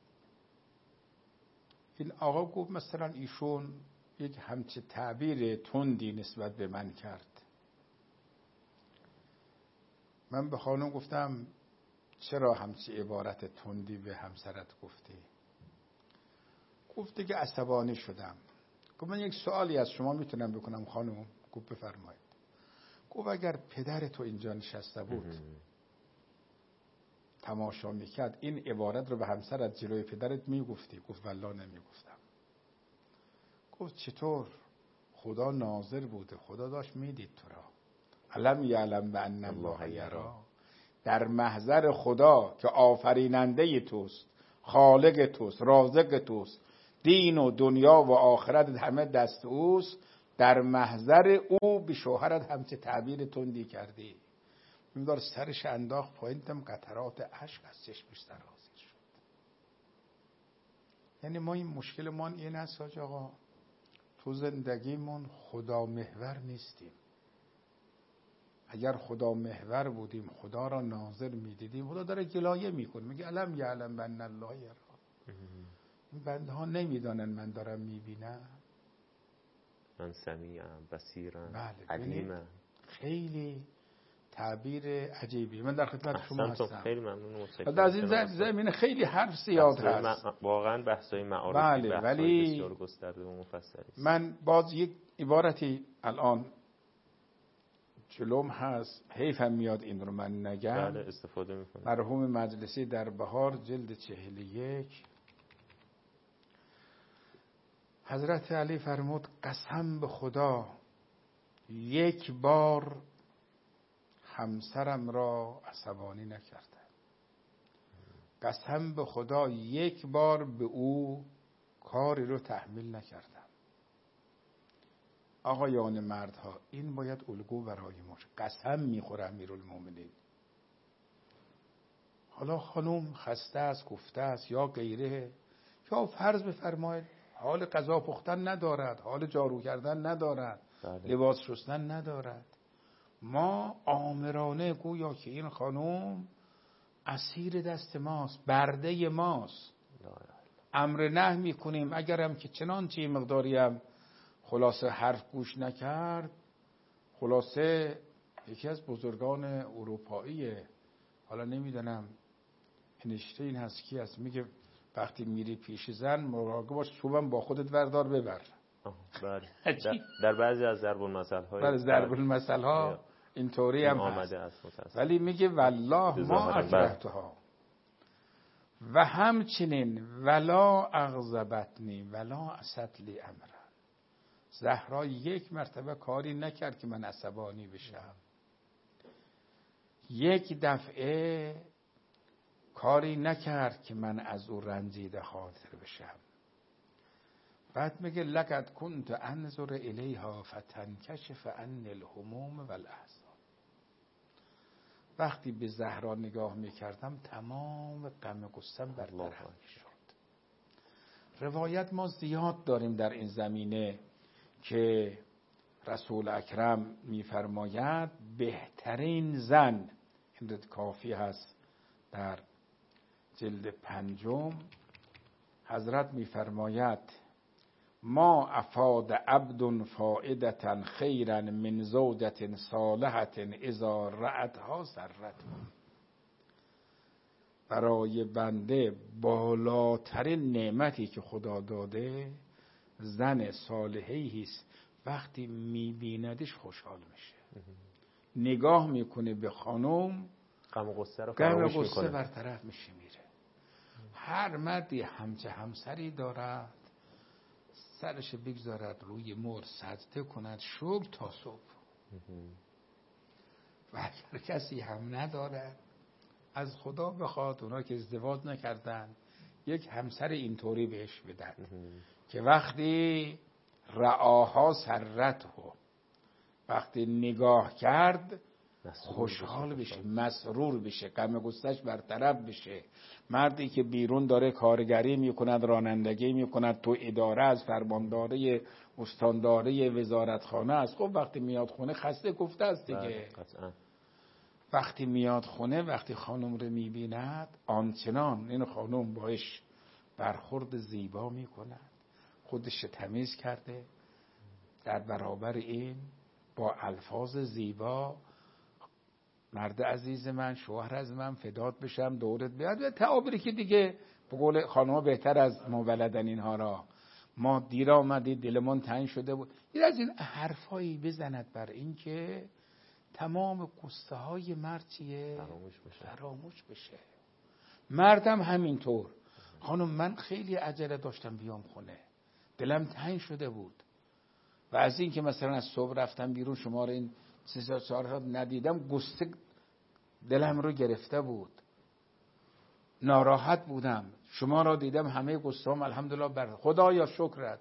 این آقا گفت مثلا ایشون یک همچه تعبیر تندی نسبت به من کرد. من به خانم گفتم چرا همچه عبارت تندی به همسرت گفتی؟ گفت که عصبانی شدم. گفت من یک سوالی از شما میتونم بکنم خانم؟ گفت بفرمایید. گفت اگر پدر تو اینجا نشسته بود تماشا میکرد این عبارت رو به همسرت جلوی پدرت میگفتی؟ گفت والله نمیگفتم. گفت چطور؟ خدا ناظر بوده، خدا داشت میدید تو را. علم یعلم بان الله یرا. در محضر خدا که آفریننده توست، خالق توست، رازق توست، دین و دنیا و آخرت همه دست اوست، در محضر او به شوهرت همچه تعبیر تندی کردی. میدار سرش انداخت پایین، دم قطرات اشک از چشمش سرازیر شد. یعنی ما این مشکل ما این است حاج آقا، تو زندگیمون خدا محور نیستیم. اگر خدا محور بودیم، خدا را ناظر میدیدیم، خدا داره گلایه میکنه، میگه علم یعلم بان الله یرا. این بنده ها نمیدانن من دارم میبینم، من سمیعم، بصیرم، بله، علیمم. خیلی تعبیر عجیبی. من در خدمت شما هستم. خیلی ممنون. در از این زمینه خیلی حرف زیاد هست. واقعا بحث‌های معارفی بله، ولی بسیار گسترده و مفصلی است. من باز یک عبارتی الان جلوم هست، حیفم میاد این رو من نگم. بله، استفاده میکنم. مرحوم مجلسی در بهار جلد 41 حضرت علی فرمود قسم به خدا یک بار همسرم را عصبانی نکردم. قسم به خدا یک بار به او کاری رو تحمیل نکردم. آقایان مردها، این باید الگو برای ما. قسم میخوره امیرالمومنین. حالا خانوم خسته است، گفته است یا غیره، یا فرض بفرمایید حال غذا پختن ندارد، حال جارو کردن ندارد، لباس شستن ندارد. ما آمرانه گویا که این خانوم اسیر دست ماست، برده ماست، امر نهی میکنیم. اگرم که چنانچه مقداری هم خلاصه حرف گوش نکرد، خلاصه یکی از بزرگان اروپایی، حالا نمیدونم اینشتین هست کی هست، میگه وقتی میری پیش زن مراقب باش چوبم با خودت وردار ببر. بله. در بعضی از ضرب المثل های بله، ضرب المثل ها اینطوری هم هست. ولی میگه والله ما اکرهتها و همچنین ولا اغضبتنی ولا اسد لی امرا. زهرا یک مرتبه کاری نکرد که من عصبانی بشم، یک دفعه کاری نکرد که من از او رنجیده خاطر بشم. بعد میگه لقد کنت انظر الیها فتنکشف عنی الهموم والاحزان. وقتی به زهرا نگاه میکردم تمام غم و غصه‌ام برطرف میشد. روایت ما زیاد داریم در این زمینه که رسول اکرم میفرماید بهترین زن، این کافی هست در جلد 5 حضرت میفرماید ما افاد عبد فائدة خیرا من زوجة صالحة اذا رأتها سرته. برای بنده بالاترین نعمتی که خدا داده زن صالحی است، وقتی میبیندش خوشحال میشه، نگاه میکنه به خانم، غم و غصه رو فراموش میکنه، برطرف میشه میره. هر مردی همسری دارد سرش بگذارد روی مور سجده کند شکر تا صبح. و اگر کسی هم ندارد از خدا بخواد اونا که ازدواج نکردن یک همسر اینطوری بهش بدن که وقتی رعاها سرته، وقتی نگاه کرد خوشحال بشه، مسرور بشه، غم غصه‌اش برطرف بشه. مردی که بیرون داره کارگری میکند، رانندگی میکند، تو اداره از فرمانداری استانداری وزارتخانه است، خب وقتی میاد خونه خسته گفته است دیگه. وقتی میاد خونه، وقتی خانم رو میبیند آنچنان این خانم باش برخورد زیبا میکند، خودش تمیز کرده، در برابر این با الفاظ زیبا مرد عزیز من، شوهر از من، فدات بشم، دورت بیاد، و تعابیری که دیگه به قول خانم‌ها بهتر از ما بلدن اینها را. ما دیر آمدی، دلمون تنگ شده بود. این از این حرفایی بزند بر این که تمام قصه های مرد چیه؟ فراموش بشه. مردم همینطور. خانم من خیلی عجله داشتم بیام خونه، دلم تنگ شده بود و از این که مثلا از صبح رفتم بیرون شما رو این 3 4 ساعت ندیدم، قصه دلم رو گرفته بود، ناراحت بودم، شما را دیدم همه قصه‌ام الحمدلله بر خدایا شکرت.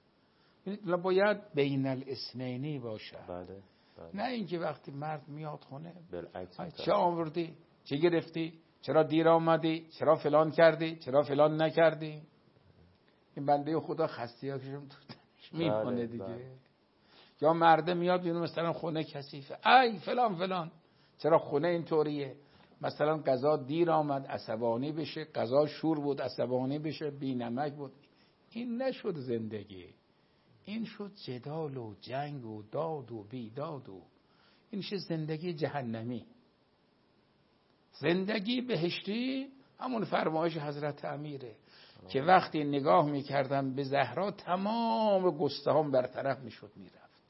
باید بین الاثنینی باشه. بله. نه اینکه وقتی مرد میاد خونه بالعکس چه آوردی، چه گرفتی، چرا دیر آمدی، چرا فلان کردی، چرا فلان نکردی. این بنده خدا خستیاتشون میکنه دیگه. بله. یا مرده میاد بیرون مثلا خونه کثیفه، ای فلان فلان، چرا خونه اینطوریه، مثلا غذا دیر آمد عصبانی بشه، غذا شور بود عصبانی بشه، بی نمک بود. این نشد زندگی، این شد جدال و جنگ و داد و بیداد و این میشه زندگی جهنمی. زندگی بهشتی همون فرمایش حضرت امیره که وقتی نگاه میکردم به زهرا تمام گستهام برطرف میشد میرفت،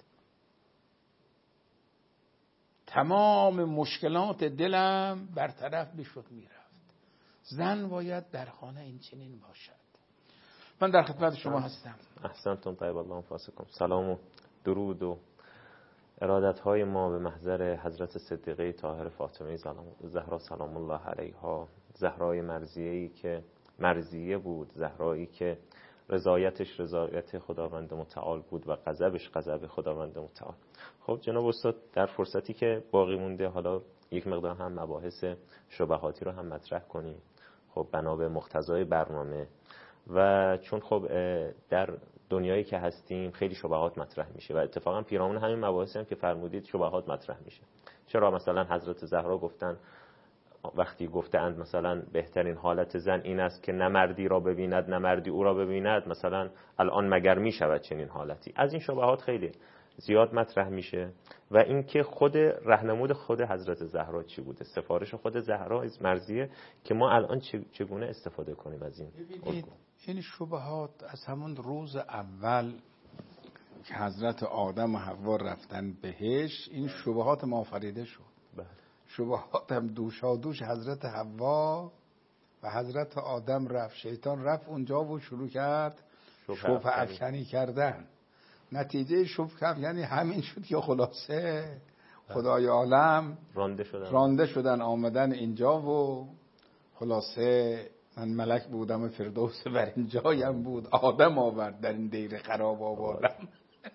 تمام مشکلات دلم برطرف میشد میرفت. زن باید در خانه این چنین باشد. من در خدمت شما هستم. احسنتم طیب الله انفاسکم. سلام و درود و ارادت‌های ما به محضر حضرت صدیقه طاهره فاطمه زهرا سلام الله علیها، زهرای مرضیه‌ای که مرضیه بود، زهرایی که رضایتش رضایت خداوند متعال بود و غضبش غضب خداوند متعال. خب جناب استاد، در فرصتی که باقی مونده حالا یک مقدار هم مباحث شبهاتی رو هم مطرح کنیم، خب بنا به مقتضای برنامه. و چون خب در دنیایی که هستیم خیلی شبهات مطرح میشه و اتفاقا پیرامون همین مباحثی هم که فرمودید شبهات مطرح میشه. چرا مثلا حضرت زهرا گفتن، وقتی گفتند مثلا بهترین حالت زن این است که نه مردی را ببیند نه مردی او را ببیند، مثلا الان مگر میشود چنین حالتی؟ از این شبهات خیلی زیاد مطرح میشه. و اینکه خود راهنمود خود حضرت زهرا چی بوده، سفارش خود زهرا از مرضیه که ما الان چگونه استفاده کنیم از این؟ ببینید این شبهات از همون روز اول که حضرت آدم و حوا رفتن بهشت، این شبهات ما آفریده شد. شبهات هم دوشادوش حضرت حوا و حضرت آدم رفت. شیطان رفت اونجا و شروع کرد شبهه افکنی کردن. نتیجه شبهه افکنی همین شد که خلاصه خدای عالم رانده شدن آمدن اینجا و خلاصه من ملک بودم فردوس بر اینجایم بود، آدم آورد در این دیر خراب آوردم.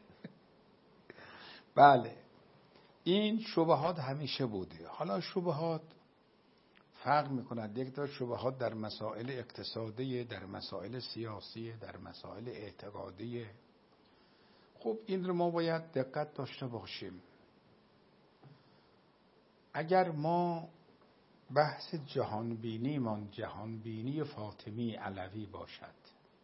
بله این شبهات همیشه بوده. حالا شبهات فرق میکند، یک تا شبهات در مسائل اقتصادی، در مسائل سیاسی، در مسائل اعتقادی. خب این رو ما باید دقت داشته باشیم. اگر ما بحث جهانبینی من جهانبینی فاطمی علوی باشد،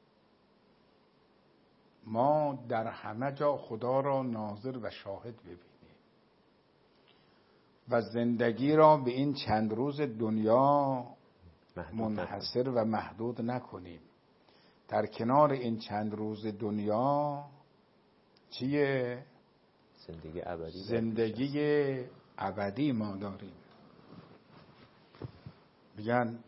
ما در همه جا خدا را ناظر و شاهد ببینیم و زندگی را به این چند روز دنیا منحصر و محدود نکنیم. در کنار این چند روز دنیا چیه؟ زندگی ابدی ما داریم. میگن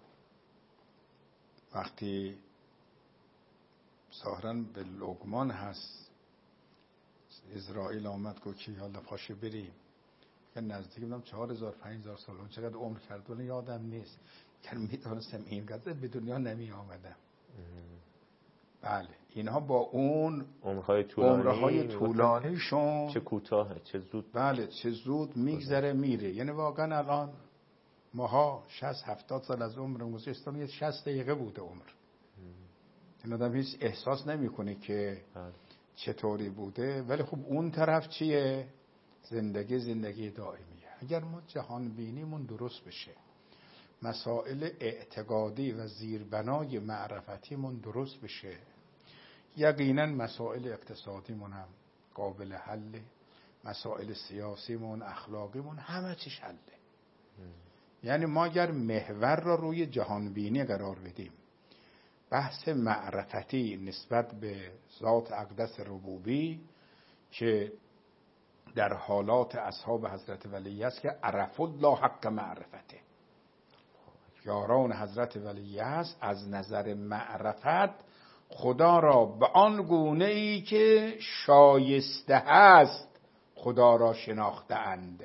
وقتی ظاهراً به لقمان هست، اسرائیل آمد گفت که حالا پاشه بریم، که نزدیک بودم 4000 5000 سال اون چقدر عمر کرد ولی یادم نیست که میتونستم این قضیه به دنیا نمی آمدم. بله اینها با اون عمرهای طولانیشون چه کوتاه چه زود، بله چه زود میگذره میره. یعنی واقعا الان ماها 60-70 سال از عمرمون گذشته، یه 60 دقیقه بوده عمر. این آدم هیچ احساس نمیکنه که چطوری بوده. ولی خب اون طرف چیه؟ زندگی دائمیه. اگر ما جهان بینیمون درست بشه، مسائل اعتقادی و زیربنای معرفتیمون درست بشه، یقینا مسائل اقتصادیمون هم قابل حله، مسائل سیاسیمون، اخلاقیمون، همه چیش حله. یعنی ما اگر محور را روی جهان بینی قرار بدیم، بحث معرفتی نسبت به ذات اقدس ربوبی که در حالات اصحاب حضرت ولی است که عرف الله حق معرفته، یاران حضرت ولی است از نظر معرفت خدا را به آن گونه ای که شایسته است خدا را شناخته اند.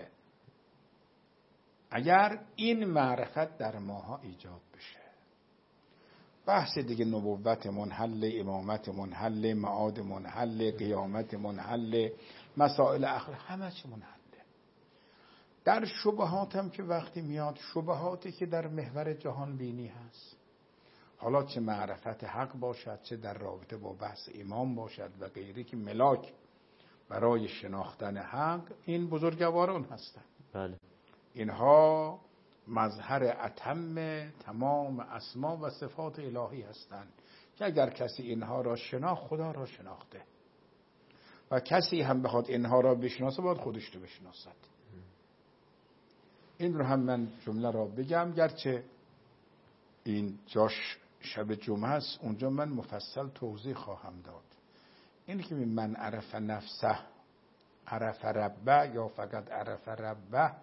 اگر این معرفت در ماها ایجاد بشه، بحث دیگه نبوت منحل، امامت منحل، معاد منحل، قیامت منحل، مسائل اخلاق همه چی منحله. در شبهات هم که وقتی میاد، شبهاتی که در محور جهان بینی هست، حالا چه معرفت حق باشد، چه در رابطه با بحث امام باشد و غیره که ملاک برای شناختن حق، این بزرگواران هستند. بله. اینها مظهر اتم تمام اسما و صفات الهی هستند که اگر کسی اینها را شناخت، خدا را شناخته، و کسی هم بخواد اینها را بشناسه باید خودش رو بشناسد. این رو هم من جمله را بگم، گرچه این جاش شب جمعه است، اونجا من مفصل توضیح خواهم داد. این که من عرف نفسه عرف ربه یا فقط عرف ربه،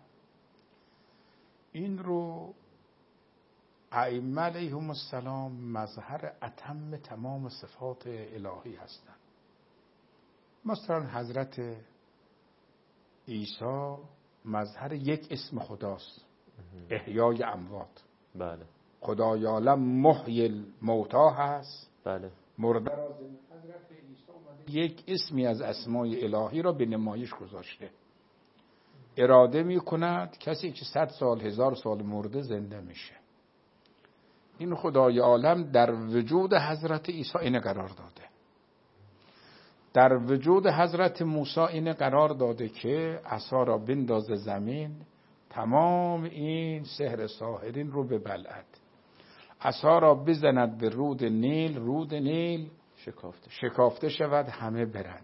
این رو ائمه علیهم السلام مظهر اتم تمام صفات الهی هستند. مثلا حضرت عیسی مظهر یک اسم خداست، احیای اموات. بله. خدای عالم محیی الموتی هست. بله. مرده را زنده. حضرت عیسی اومده یک اسمی از اسمای الهی را به نمایش گذاشته. اراده می کند کسی که 100 سال 1000 سال مرده زنده میشه. این خدای عالم در وجود حضرت عیسی اینه قرار داده. در وجود حضرت موسی اینه قرار داده که عصا را بندازه زمین، تمام این سحر ساحرین رو ببلعد. عصا را بزند به رود نیل شکافته شود، همه برند.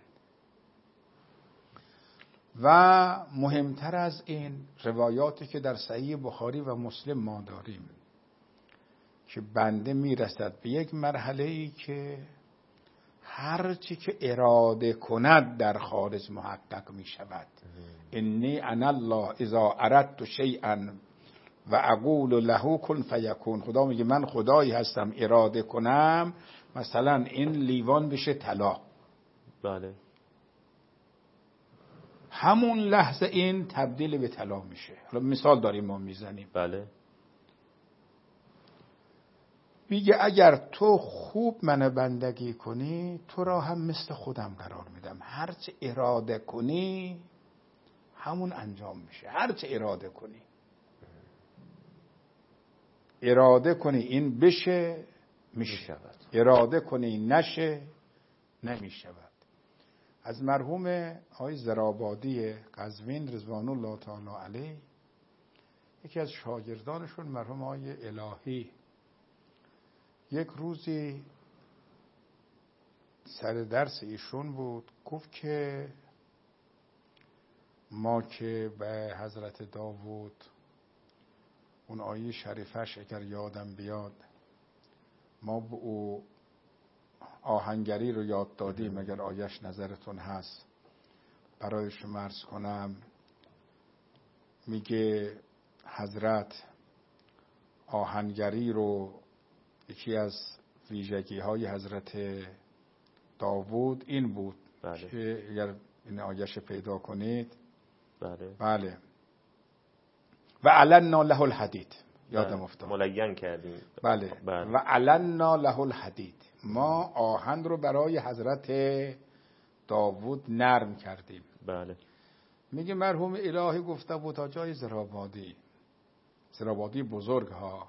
و مهمتر از این روایاتی که در صحیح بخاری و مسلم ما داریم که بنده میرسد به یک مرحله‌ای که هر چی که اراده کند در خارج محقق می شود. انی انا الله اذا اردت شیئا و اقول له کن فیکون. خدا میگه من خدایی هستم، اراده کنم مثلا این لیوان بشه طلا. بله. همون لحظه این تبدیل به طلا میشه. حالا مثال داریم ما میزنیم. بله. میگه اگر تو خوب من بندگی کنی تو را هم مثل خودم قرار میدم. هرچه اراده کنی همون انجام میشه. هرچه اراده کنی، اراده کنی این بشه میشه، اراده کنی نشه نمیشود. از مرحوم آقای زرابادی قزوین رضوان الله تعالی علیه، یکی از شاگردانشون مرحوم آقای الهی، یک روزی سر درس ایشون بود، گفت که ما که به حضرت داوود اون آیه شریفش اگر یادم بیاد ما به او آهنگری رو یاد دادیم، اگر آیش نظرتون هست برای شما عرض کنم. میگه حضرت آهنگری رو، یکی از ویژگی های حضرت داوود این بود. بله. که اگر این آیش پیدا کنید. بله. بله. و علنا له الحدید، یادم افتاد. ملین کردیم. بله. و علنا له الحدید، ما آهن رو برای حضرت داوود نرم کردیم. بله. میگه مرحوم الهی گفته بود تا جای زرابادی بزرگ ها،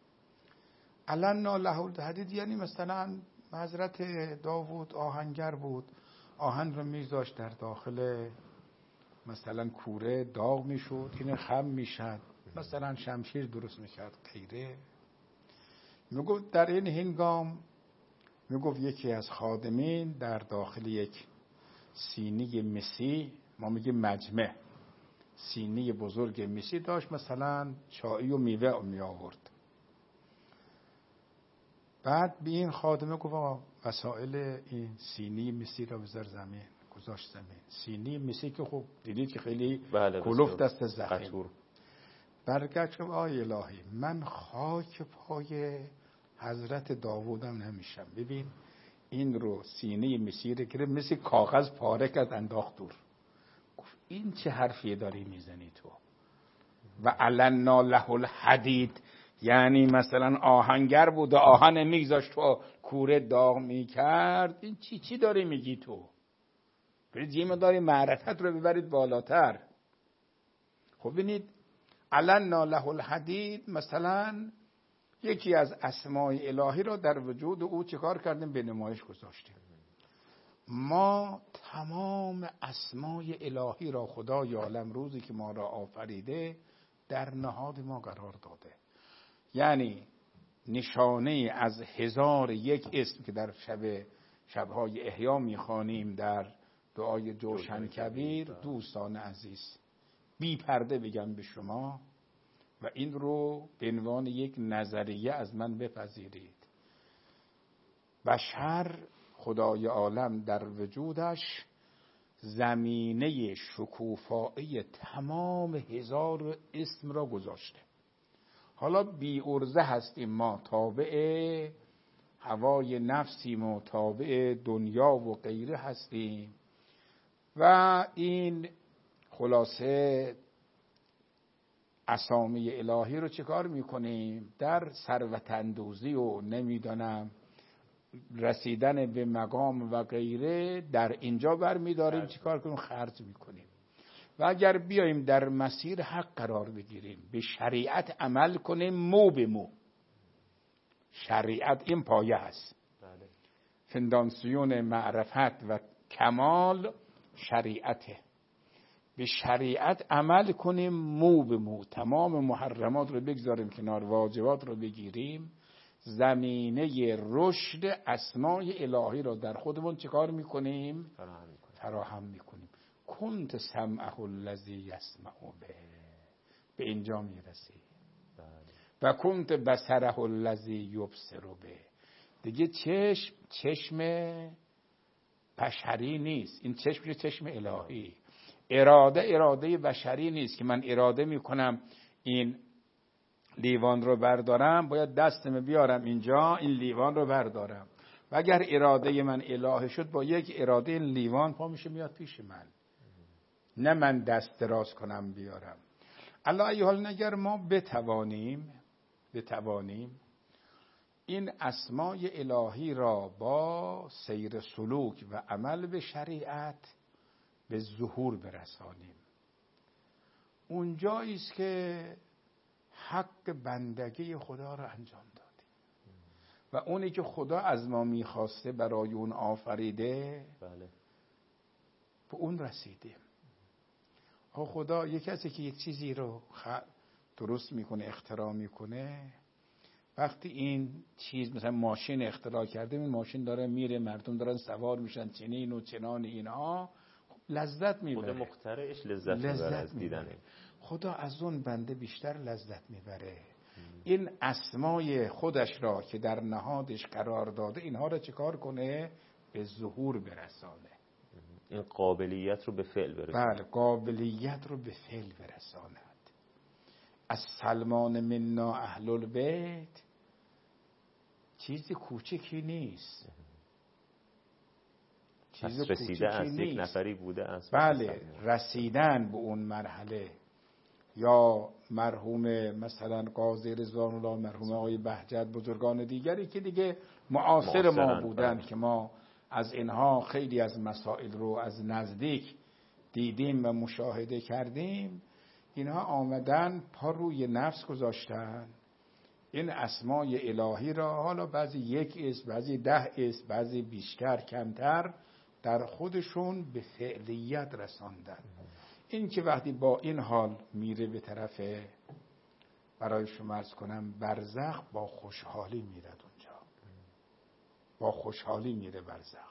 علنا له الحدید یعنی مثلا حضرت داوود آهنگر بود، آهن رو میذاشت در داخل مثلا کوره داغ میشد، این خم میشد، مثلا شمشیر درست میکرد غیره. میگفت در این هنگام، میگفت یکی از خادمین در داخل یک سینی مسی، ما میگیم مجمع، سینی بزرگ مسی داشت، مثلا چای و میوه می آورد. بعد به این خادمه گفت وسایل این سینی مسی را بذار زمین. گذاشت زمین. سینی مسی که خب دیدید که خیلی کلفت دست زخیم. برگشت گفت آی الهی من خاک پای حضرت داوودم نمیشم. ببین این رو سینه مسی رو گرفت، مثل کاغذ پاره کرد انداخت دور. گفت این چه حرفی داری میزنی تو؟ و علنا له الحدید یعنی مثلا آهنگر بود و آهن میگذاشت تو کوره داغ میکرد. این چی داری میگی تو؟ برید یه مقدار معرفت رو ببرید بالاتر. خب ببینید علنا له الحدید مثلا یکی از اسمای الهی را در وجود او چیکار کردیم؟ به نمایش گذاشتیم. ما تمام اسمای الهی را خدای عالم روزی که ما را آفریده در نهاد ما قرار داده. یعنی نشانه از 1001 اسم که در شبهای احیا میخوانیم در دعای جوشن کبیر. دوستان عزیز بی پرده بگم به شما، و این رو به عنوان یک نظریه از من بپذیرید. بشر خدای عالم در وجودش زمینه شکوفایی تمام 1000 اسم را گذاشته. حالا بی عرضه هستیم ما، تابع هوای نفسیم و تابع دنیا و غیره هستیم و این خلاصه اسامی الهی رو چیکار میکنیم؟ در ثروت اندوزی و نمیدانم رسیدن به مقام و غیره در اینجا برمیداریم، چیکار کنیم؟ خرج میکنیم. و اگر بیاییم در مسیر حق قرار بگیریم، به شریعت عمل کنیم، مو به مو. شریعت این پایه هست. فنداسیون معرفت و کمال شریعته. به شریعت عمل کنیم مو به مو، تمام محرمات رو بگذاریم کنار، واجبات رو بگیریم، زمینه رشد اسماء الهی رو در خودمون چیکار میکنیم؟ فراهم میکنیم. کنت سمعه الذی یسمع به اینجا میرسی و کنت بصره الذی یبصر به. دیگه چشم بشری نیست، این چشم الهی. اراده بشری نیست که من اراده میکنم این لیوان رو بردارم، باید دستم بیارم اینجا این لیوان رو بردارم. و اگر اراده من الهی شد، با یک اراده این لیوان پا میشه میاد پیش من، نه من دست دراز کنم بیارم. الله ای حال اگر ما بتوانیم این اسماء الهی را با سیر سلوک و عمل به شریعت به ظهور برسانیم، اونجایی است که حق بندگی خدا را انجام دادیم و اونی که خدا از ما میخواسته برای اون آفریده به اون رسیدیم. خدا یک کسی که یک چیزی رو درست میکنه، اختراع میکنه، وقتی این چیز مثلا ماشین اختراع کرده، این ماشین داره میره، مردم دارن سوار میشن، چنین و چنان اینها، لذت میبره. خود مخترعش لذت میبره از دیدن. خدا از اون بنده بیشتر لذت میبره. این اسمای خودش را که در نهادش قرار داده، اینها را چیکار کنه؟ به ظهور برسانه. این قابلیت رو به فعل برساند. بله، قابلیت رو به فعل برساند. از سلمان منا اهل البیت چیزی کوچکی نیست. چیز رسیده است، یک نفری بوده است. بله، رسیدن به اون مرحله. یا مرحوم مثلا قاضی رضوان الله، مرحوم آقای بهجت، بزرگان دیگری که دیگه معاصر ما بودن که ما از اینها خیلی از مسائل رو از نزدیک دیدیم و مشاهده کردیم. اینها آمدن پا روی نفس گذاشتن، این اسماء الهی را، حالا بعضی 1 اسم، بعضی 10 اسم، بعضی بیشتر کمتر، در خودشون به فعلیت رساندن. این که وقتی با این حال میره به طرف، برای شما عرض کنم، برزخ، با خوشحالی میره اونجا، با خوشحالی میره برزخ.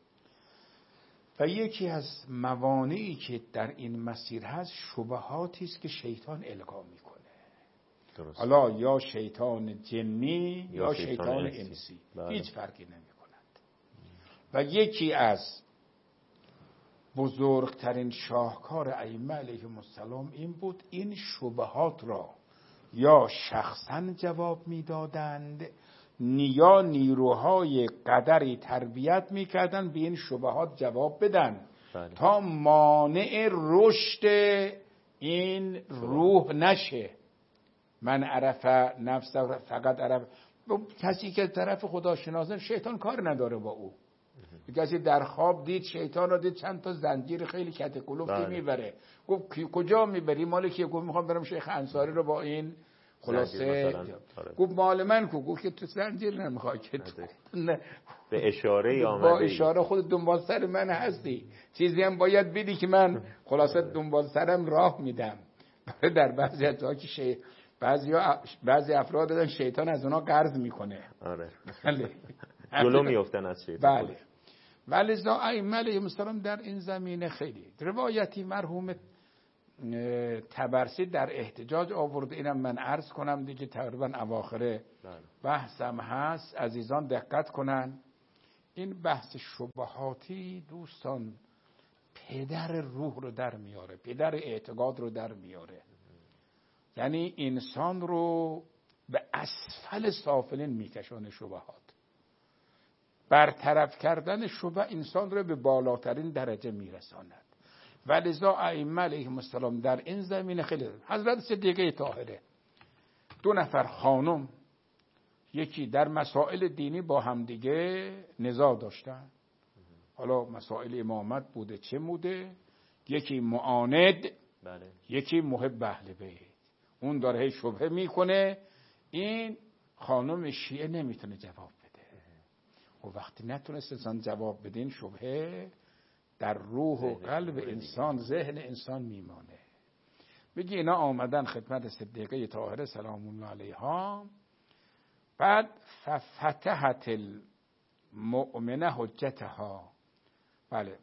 و یکی از موانعی که در این مسیر هست، شبهاتی است که شیطان القا میکنه. درست. حالا یا شیطان جنی یا شیطان انسی، هیچ فرقی نمی کند. و یکی از بزرگترین شاهکار ائمه علیهم السلام این بود، این شبهات را یا شخصا جواب میدادند یا نیروهای قدری تربیت میکردن به این شبهات جواب بدن. بله. تا مانع رشد این روح نشه. من عرف نفسه فقط عرف. کسی که طرف خدا شناسه، شیطان کار نداره با او. کسی در خواب دید شیطان را، دید چند تا زنجیر خیلی کتکلفتی میبره، گفت کجا میبری؟ مال کیه؟ گفت میخوام برم شیخ انصاری رو با این خلاصه. گفت مال من کو؟ گفت که تو زنجیر نمیخوای که تو نه. به اشاره آمده، با اشاره خود دنبال سر من هستی، چیزی هم باید بدی که من خلاصه دنبال سرم راه میدم. در بعضی از جاها که بعضی افراد دادن شیطان از اونا قرض میکنه. آره. بله. جلو میافتن از شیطان. بله. ولذا ائمه علیهم السلام در این زمینه خیلی روایتی مرحوم طبرسی در احتجاج آورده. اینم من عرض کنم دیگه، تقریبا اواخر بحثم هست، عزیزان دقت کنن. این بحث شبهاتی دوستان پدر روح رو در میاره، پدر اعتقاد رو در میاره، یعنی انسان رو به اسفل سافلین میکشونه. شبهات برطرف کردن شبه انسان رو به بالاترین درجه میرساند. ولذا ائمه علیهم السلام در این زمینه خیلی، حضرت صدیقه طاهره 2 نفر خانم یکی در مسائل دینی با همدیگه نزاع داشتن، حالا مسائل امامت بوده چه بوده، یکی معاند یکی محب اهل بیت، اون داره هی شبهه میکنه، این خانم شیعه نمیتونه جواب بده. و وقتی نتونست انسان جواب بده، این شبهه در روح و قلب انسان، ذهن انسان میمانه. بگی اینا آمدن خدمت صدیقه طاهره سلام الله علیها، بعد ففتحت المؤمنه حجتها. بله،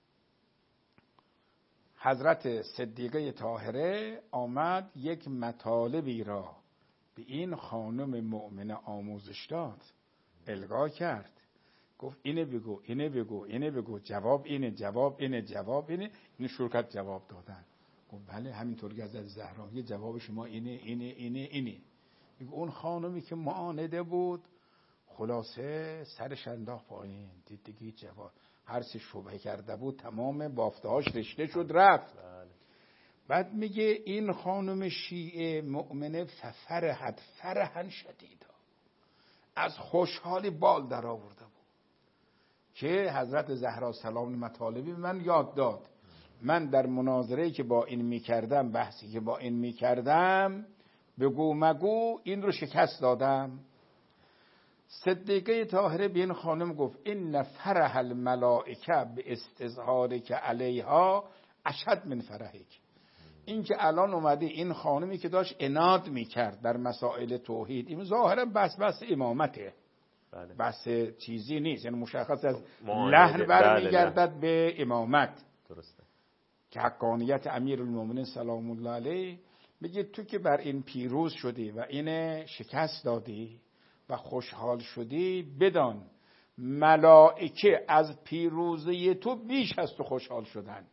حضرت صدیقه طاهره آمد یک مطالبی را به این خانم مؤمنه آموزش داد، القا کرد، گفت اینه بگو، اینه بگو، اینه بگو، جواب اینه، جواب اینه، جواب اینه. این شرکت جواب دادن. گفت بله همینطور که از زهرا یه جواب شما اینه اینه اینه اینه. اون خانمی که معانده بود خلاصه سرش انداخت پایین، دید دیگه جواب، هر چی شبهه کرده بود تمام بافتهاش رشته شد رفت. بعد میگه این خانم شیعه مؤمنه ففرحت فرحا شدیدا، از خوشحالی بال در آورده بود که حضرت زهرا سلام مطالبی من یاد داد. من در مناظره‌ای که با این میکردم، بحثی که با این میکردم، بگو مگو این رو شکست دادم. صدیقه طاهره به این خانم گفت این فرح الملائکه به استظهارک علیها اشد من فرحک. این که الان اومده این خانمی که داشت عناد میکرد در مسائل توحید، این ظاهرا بس امامته، بس چیزی نیست، یعنی مشخص از لحن برمیگردد به امامت. درسته که حقانیت امیرالمومنین سلام الله علیه. میگه تو که بر این پیروز شدی و این شکست دادی و خوشحال شدی، بدان ملائکه از پیروزی تو بیش از تو خوشحال شدن.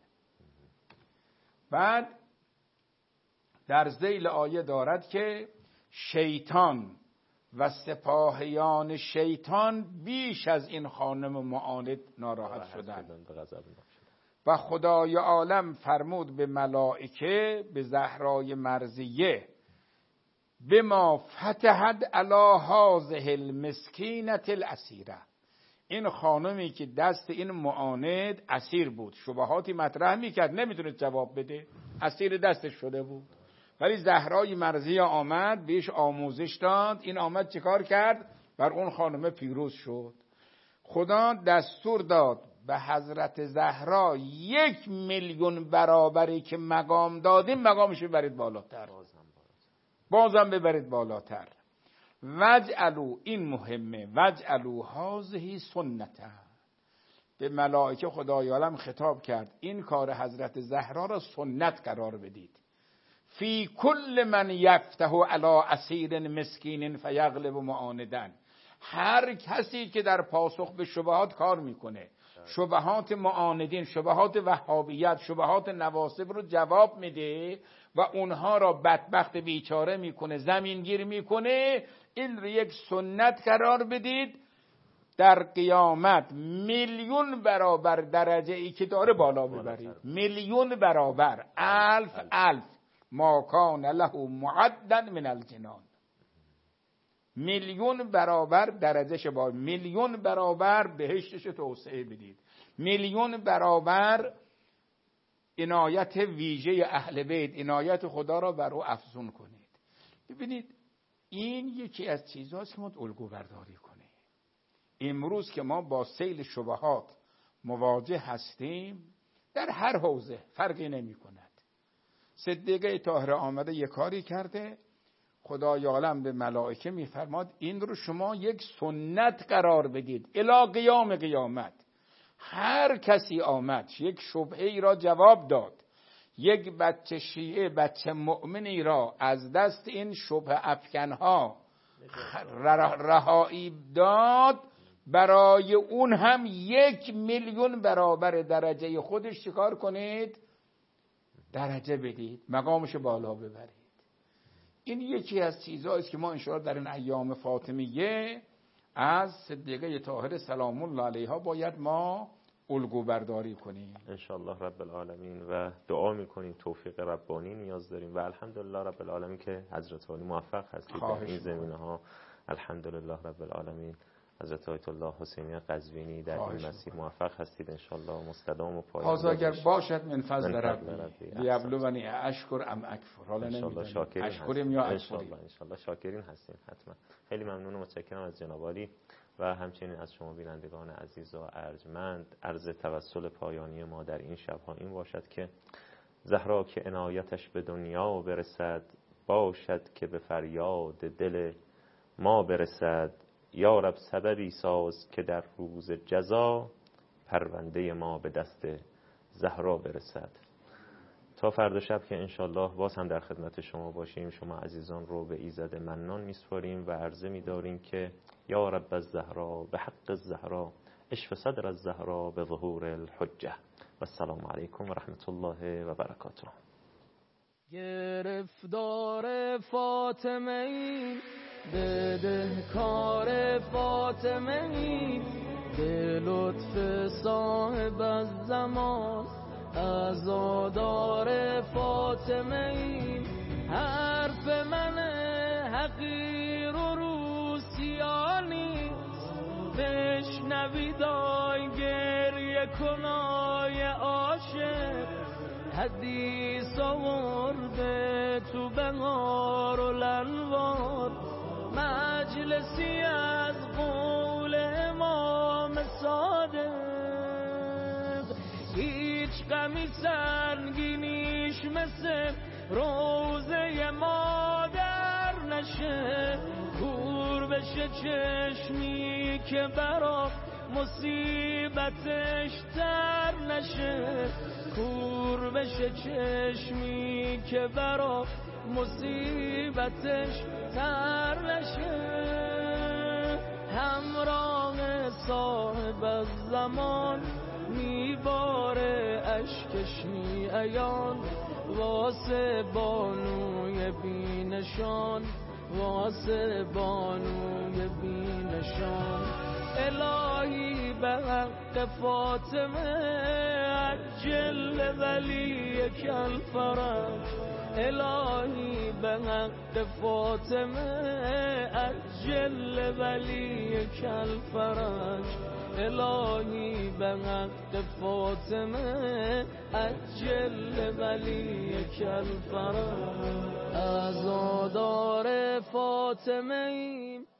بعد در ذیل آیه دارد که شیطان و سپاهیان شیطان بیش از این خانم معاند ناراحت شدند و خدای عالم فرمود به ملائکه، به زهرای مرضیه، بما فتحت علی هذه المسکینة الاسیره. این خانمی که دست این معاند اسیر بود، شبهاتی مطرح میکرد، نمیتونه جواب بده، اسیر دستش شده بود، ولی زهرای مرضیه آمد بهش آموزش داد، این آمد چیکار کرد؟ بر اون خانم پیروز شد. خدا دستور داد به حضرت زهرا 1,000,000 برابری که مقام دادیم مقامش ببرید بالاتر، بازم ببرید بالاتر. وجعلوا، این مهمه، وجعلوا هذه سنته. به ملائکه خدای عالم خطاب کرد این کار حضرت زهرا را سنت قرار بدید. فی کل من یفتح علی اسیر مسکین فیغلب معاندن. هر کسی که در پاسخ به شبهات کار میکنه، شبهات معاندین، شبهات وهابیت، شبهات نواصب رو جواب میده و اونها را بدبخت بیچاره میکنه، زمینگیر میکنه، این رو یک سنت قرار بدید. در قیامت 1,000,000 برابر درجه ای که داره بالا ببرید، 1,000,000 برابر، 1000 ما کان له معدا من الجنان. 1,000,000 برابر درجهش با 1,000,000 برابر بهشتش توسعه بدید، 1,000,000 برابر عنایت ویژه اهل بیت، عنایت خدا را بر او افزون کنید. ببینید این یکی از چیزهاست که ما الگو برداری کنیم. امروز که ما با سیل شبهات مواجه هستیم، در هر حوزه فرقی نمی کند. صدیقه طاهره آمده یک کاری کرده، خدای عالم به ملائکه میفرماد این رو شما یک سنت قرار بدید الی قیام قیامت. هر کسی آمد یک شبهه ای را جواب داد، یک بچه شیعه، بچه مؤمنی را از دست این شبه افکنها رهایی داد، برای اون هم 1,000,000 برابر درجه خودش چیکار کنید؟ درجه بدید، مقامش بالا ببرید. این یکی از چیزهایی است که ما انشاءالله در این ایام فاطمیه از صدیقه طاهره سلام الله علیها باید ما الگو برداری کنیم انشاءالله رب العالمین و دعا میکنیم توفیق ربانی نیاز داریم و الحمدلله رب العالمین که حضرت عالی موفق هستید در این زمینه ها. الحمدلله رب العالمین حضرت آیت الله حسینی قزوینی در این مسیر موفق هستید انشاءالله مستدام و پایدار. هذا اگر باشد من فضل ربی لیبلونی اشکر ام اکفر. حالا نمیدونم اشکریم یا اکفریم. انشاءالله شاکرین هستیم حتما. خیلی ممنون و متشکرم از جناب عالی و همچنین از شما بینندگان عزیز و ارجمند. عرض توسل پایانی ما در این شب‌ها این باشد که زهرا که عنایتش به دنیا برسد، باشد که به فریاد دل ما برسد. یا رب سببی ساز که در روز جزا، پرونده ما به دست زهرا برسد. تا فردا شب که انشالله باز هم در خدمت شما باشیم، شما عزیزان رو به ایزد منان میسپاریم و عرضه می‌داریم که یا رب الزهرا به حق الزهرا اشف صدر الزهرا به ظهور الحجه. و السلام علیکم و رحمت الله و برکاته. گرفتار فاطمه ای، بدهکار فاطمه ای، به لطف صاحب الزمان عزادار فاطمه ای. حرف من حقیر و روسیانی، بشنوید آی گریه کنای عاشق. حدیث آورده تو بهار و لنوار، مجلسی از قول امام صادق. هیچ غمی سنگینیش مثل روزه مادر نشه، کور بشه چشمی که برا مصیبتش تر نشه. کور بشه چشمی که برا مصیبتش تر نشه. همراه صاحب الزمان میباره اشکش می عیان، واسه بانوی بینشان، واسه بانوی بینشان. الهی به حق فاطمه عجل ولی کل فرج. الهی به حق فاطمه عجل ولی کل فرج. الهی به حق فاطمه عجل ولی کل فرج. عزادار فاطمه ایم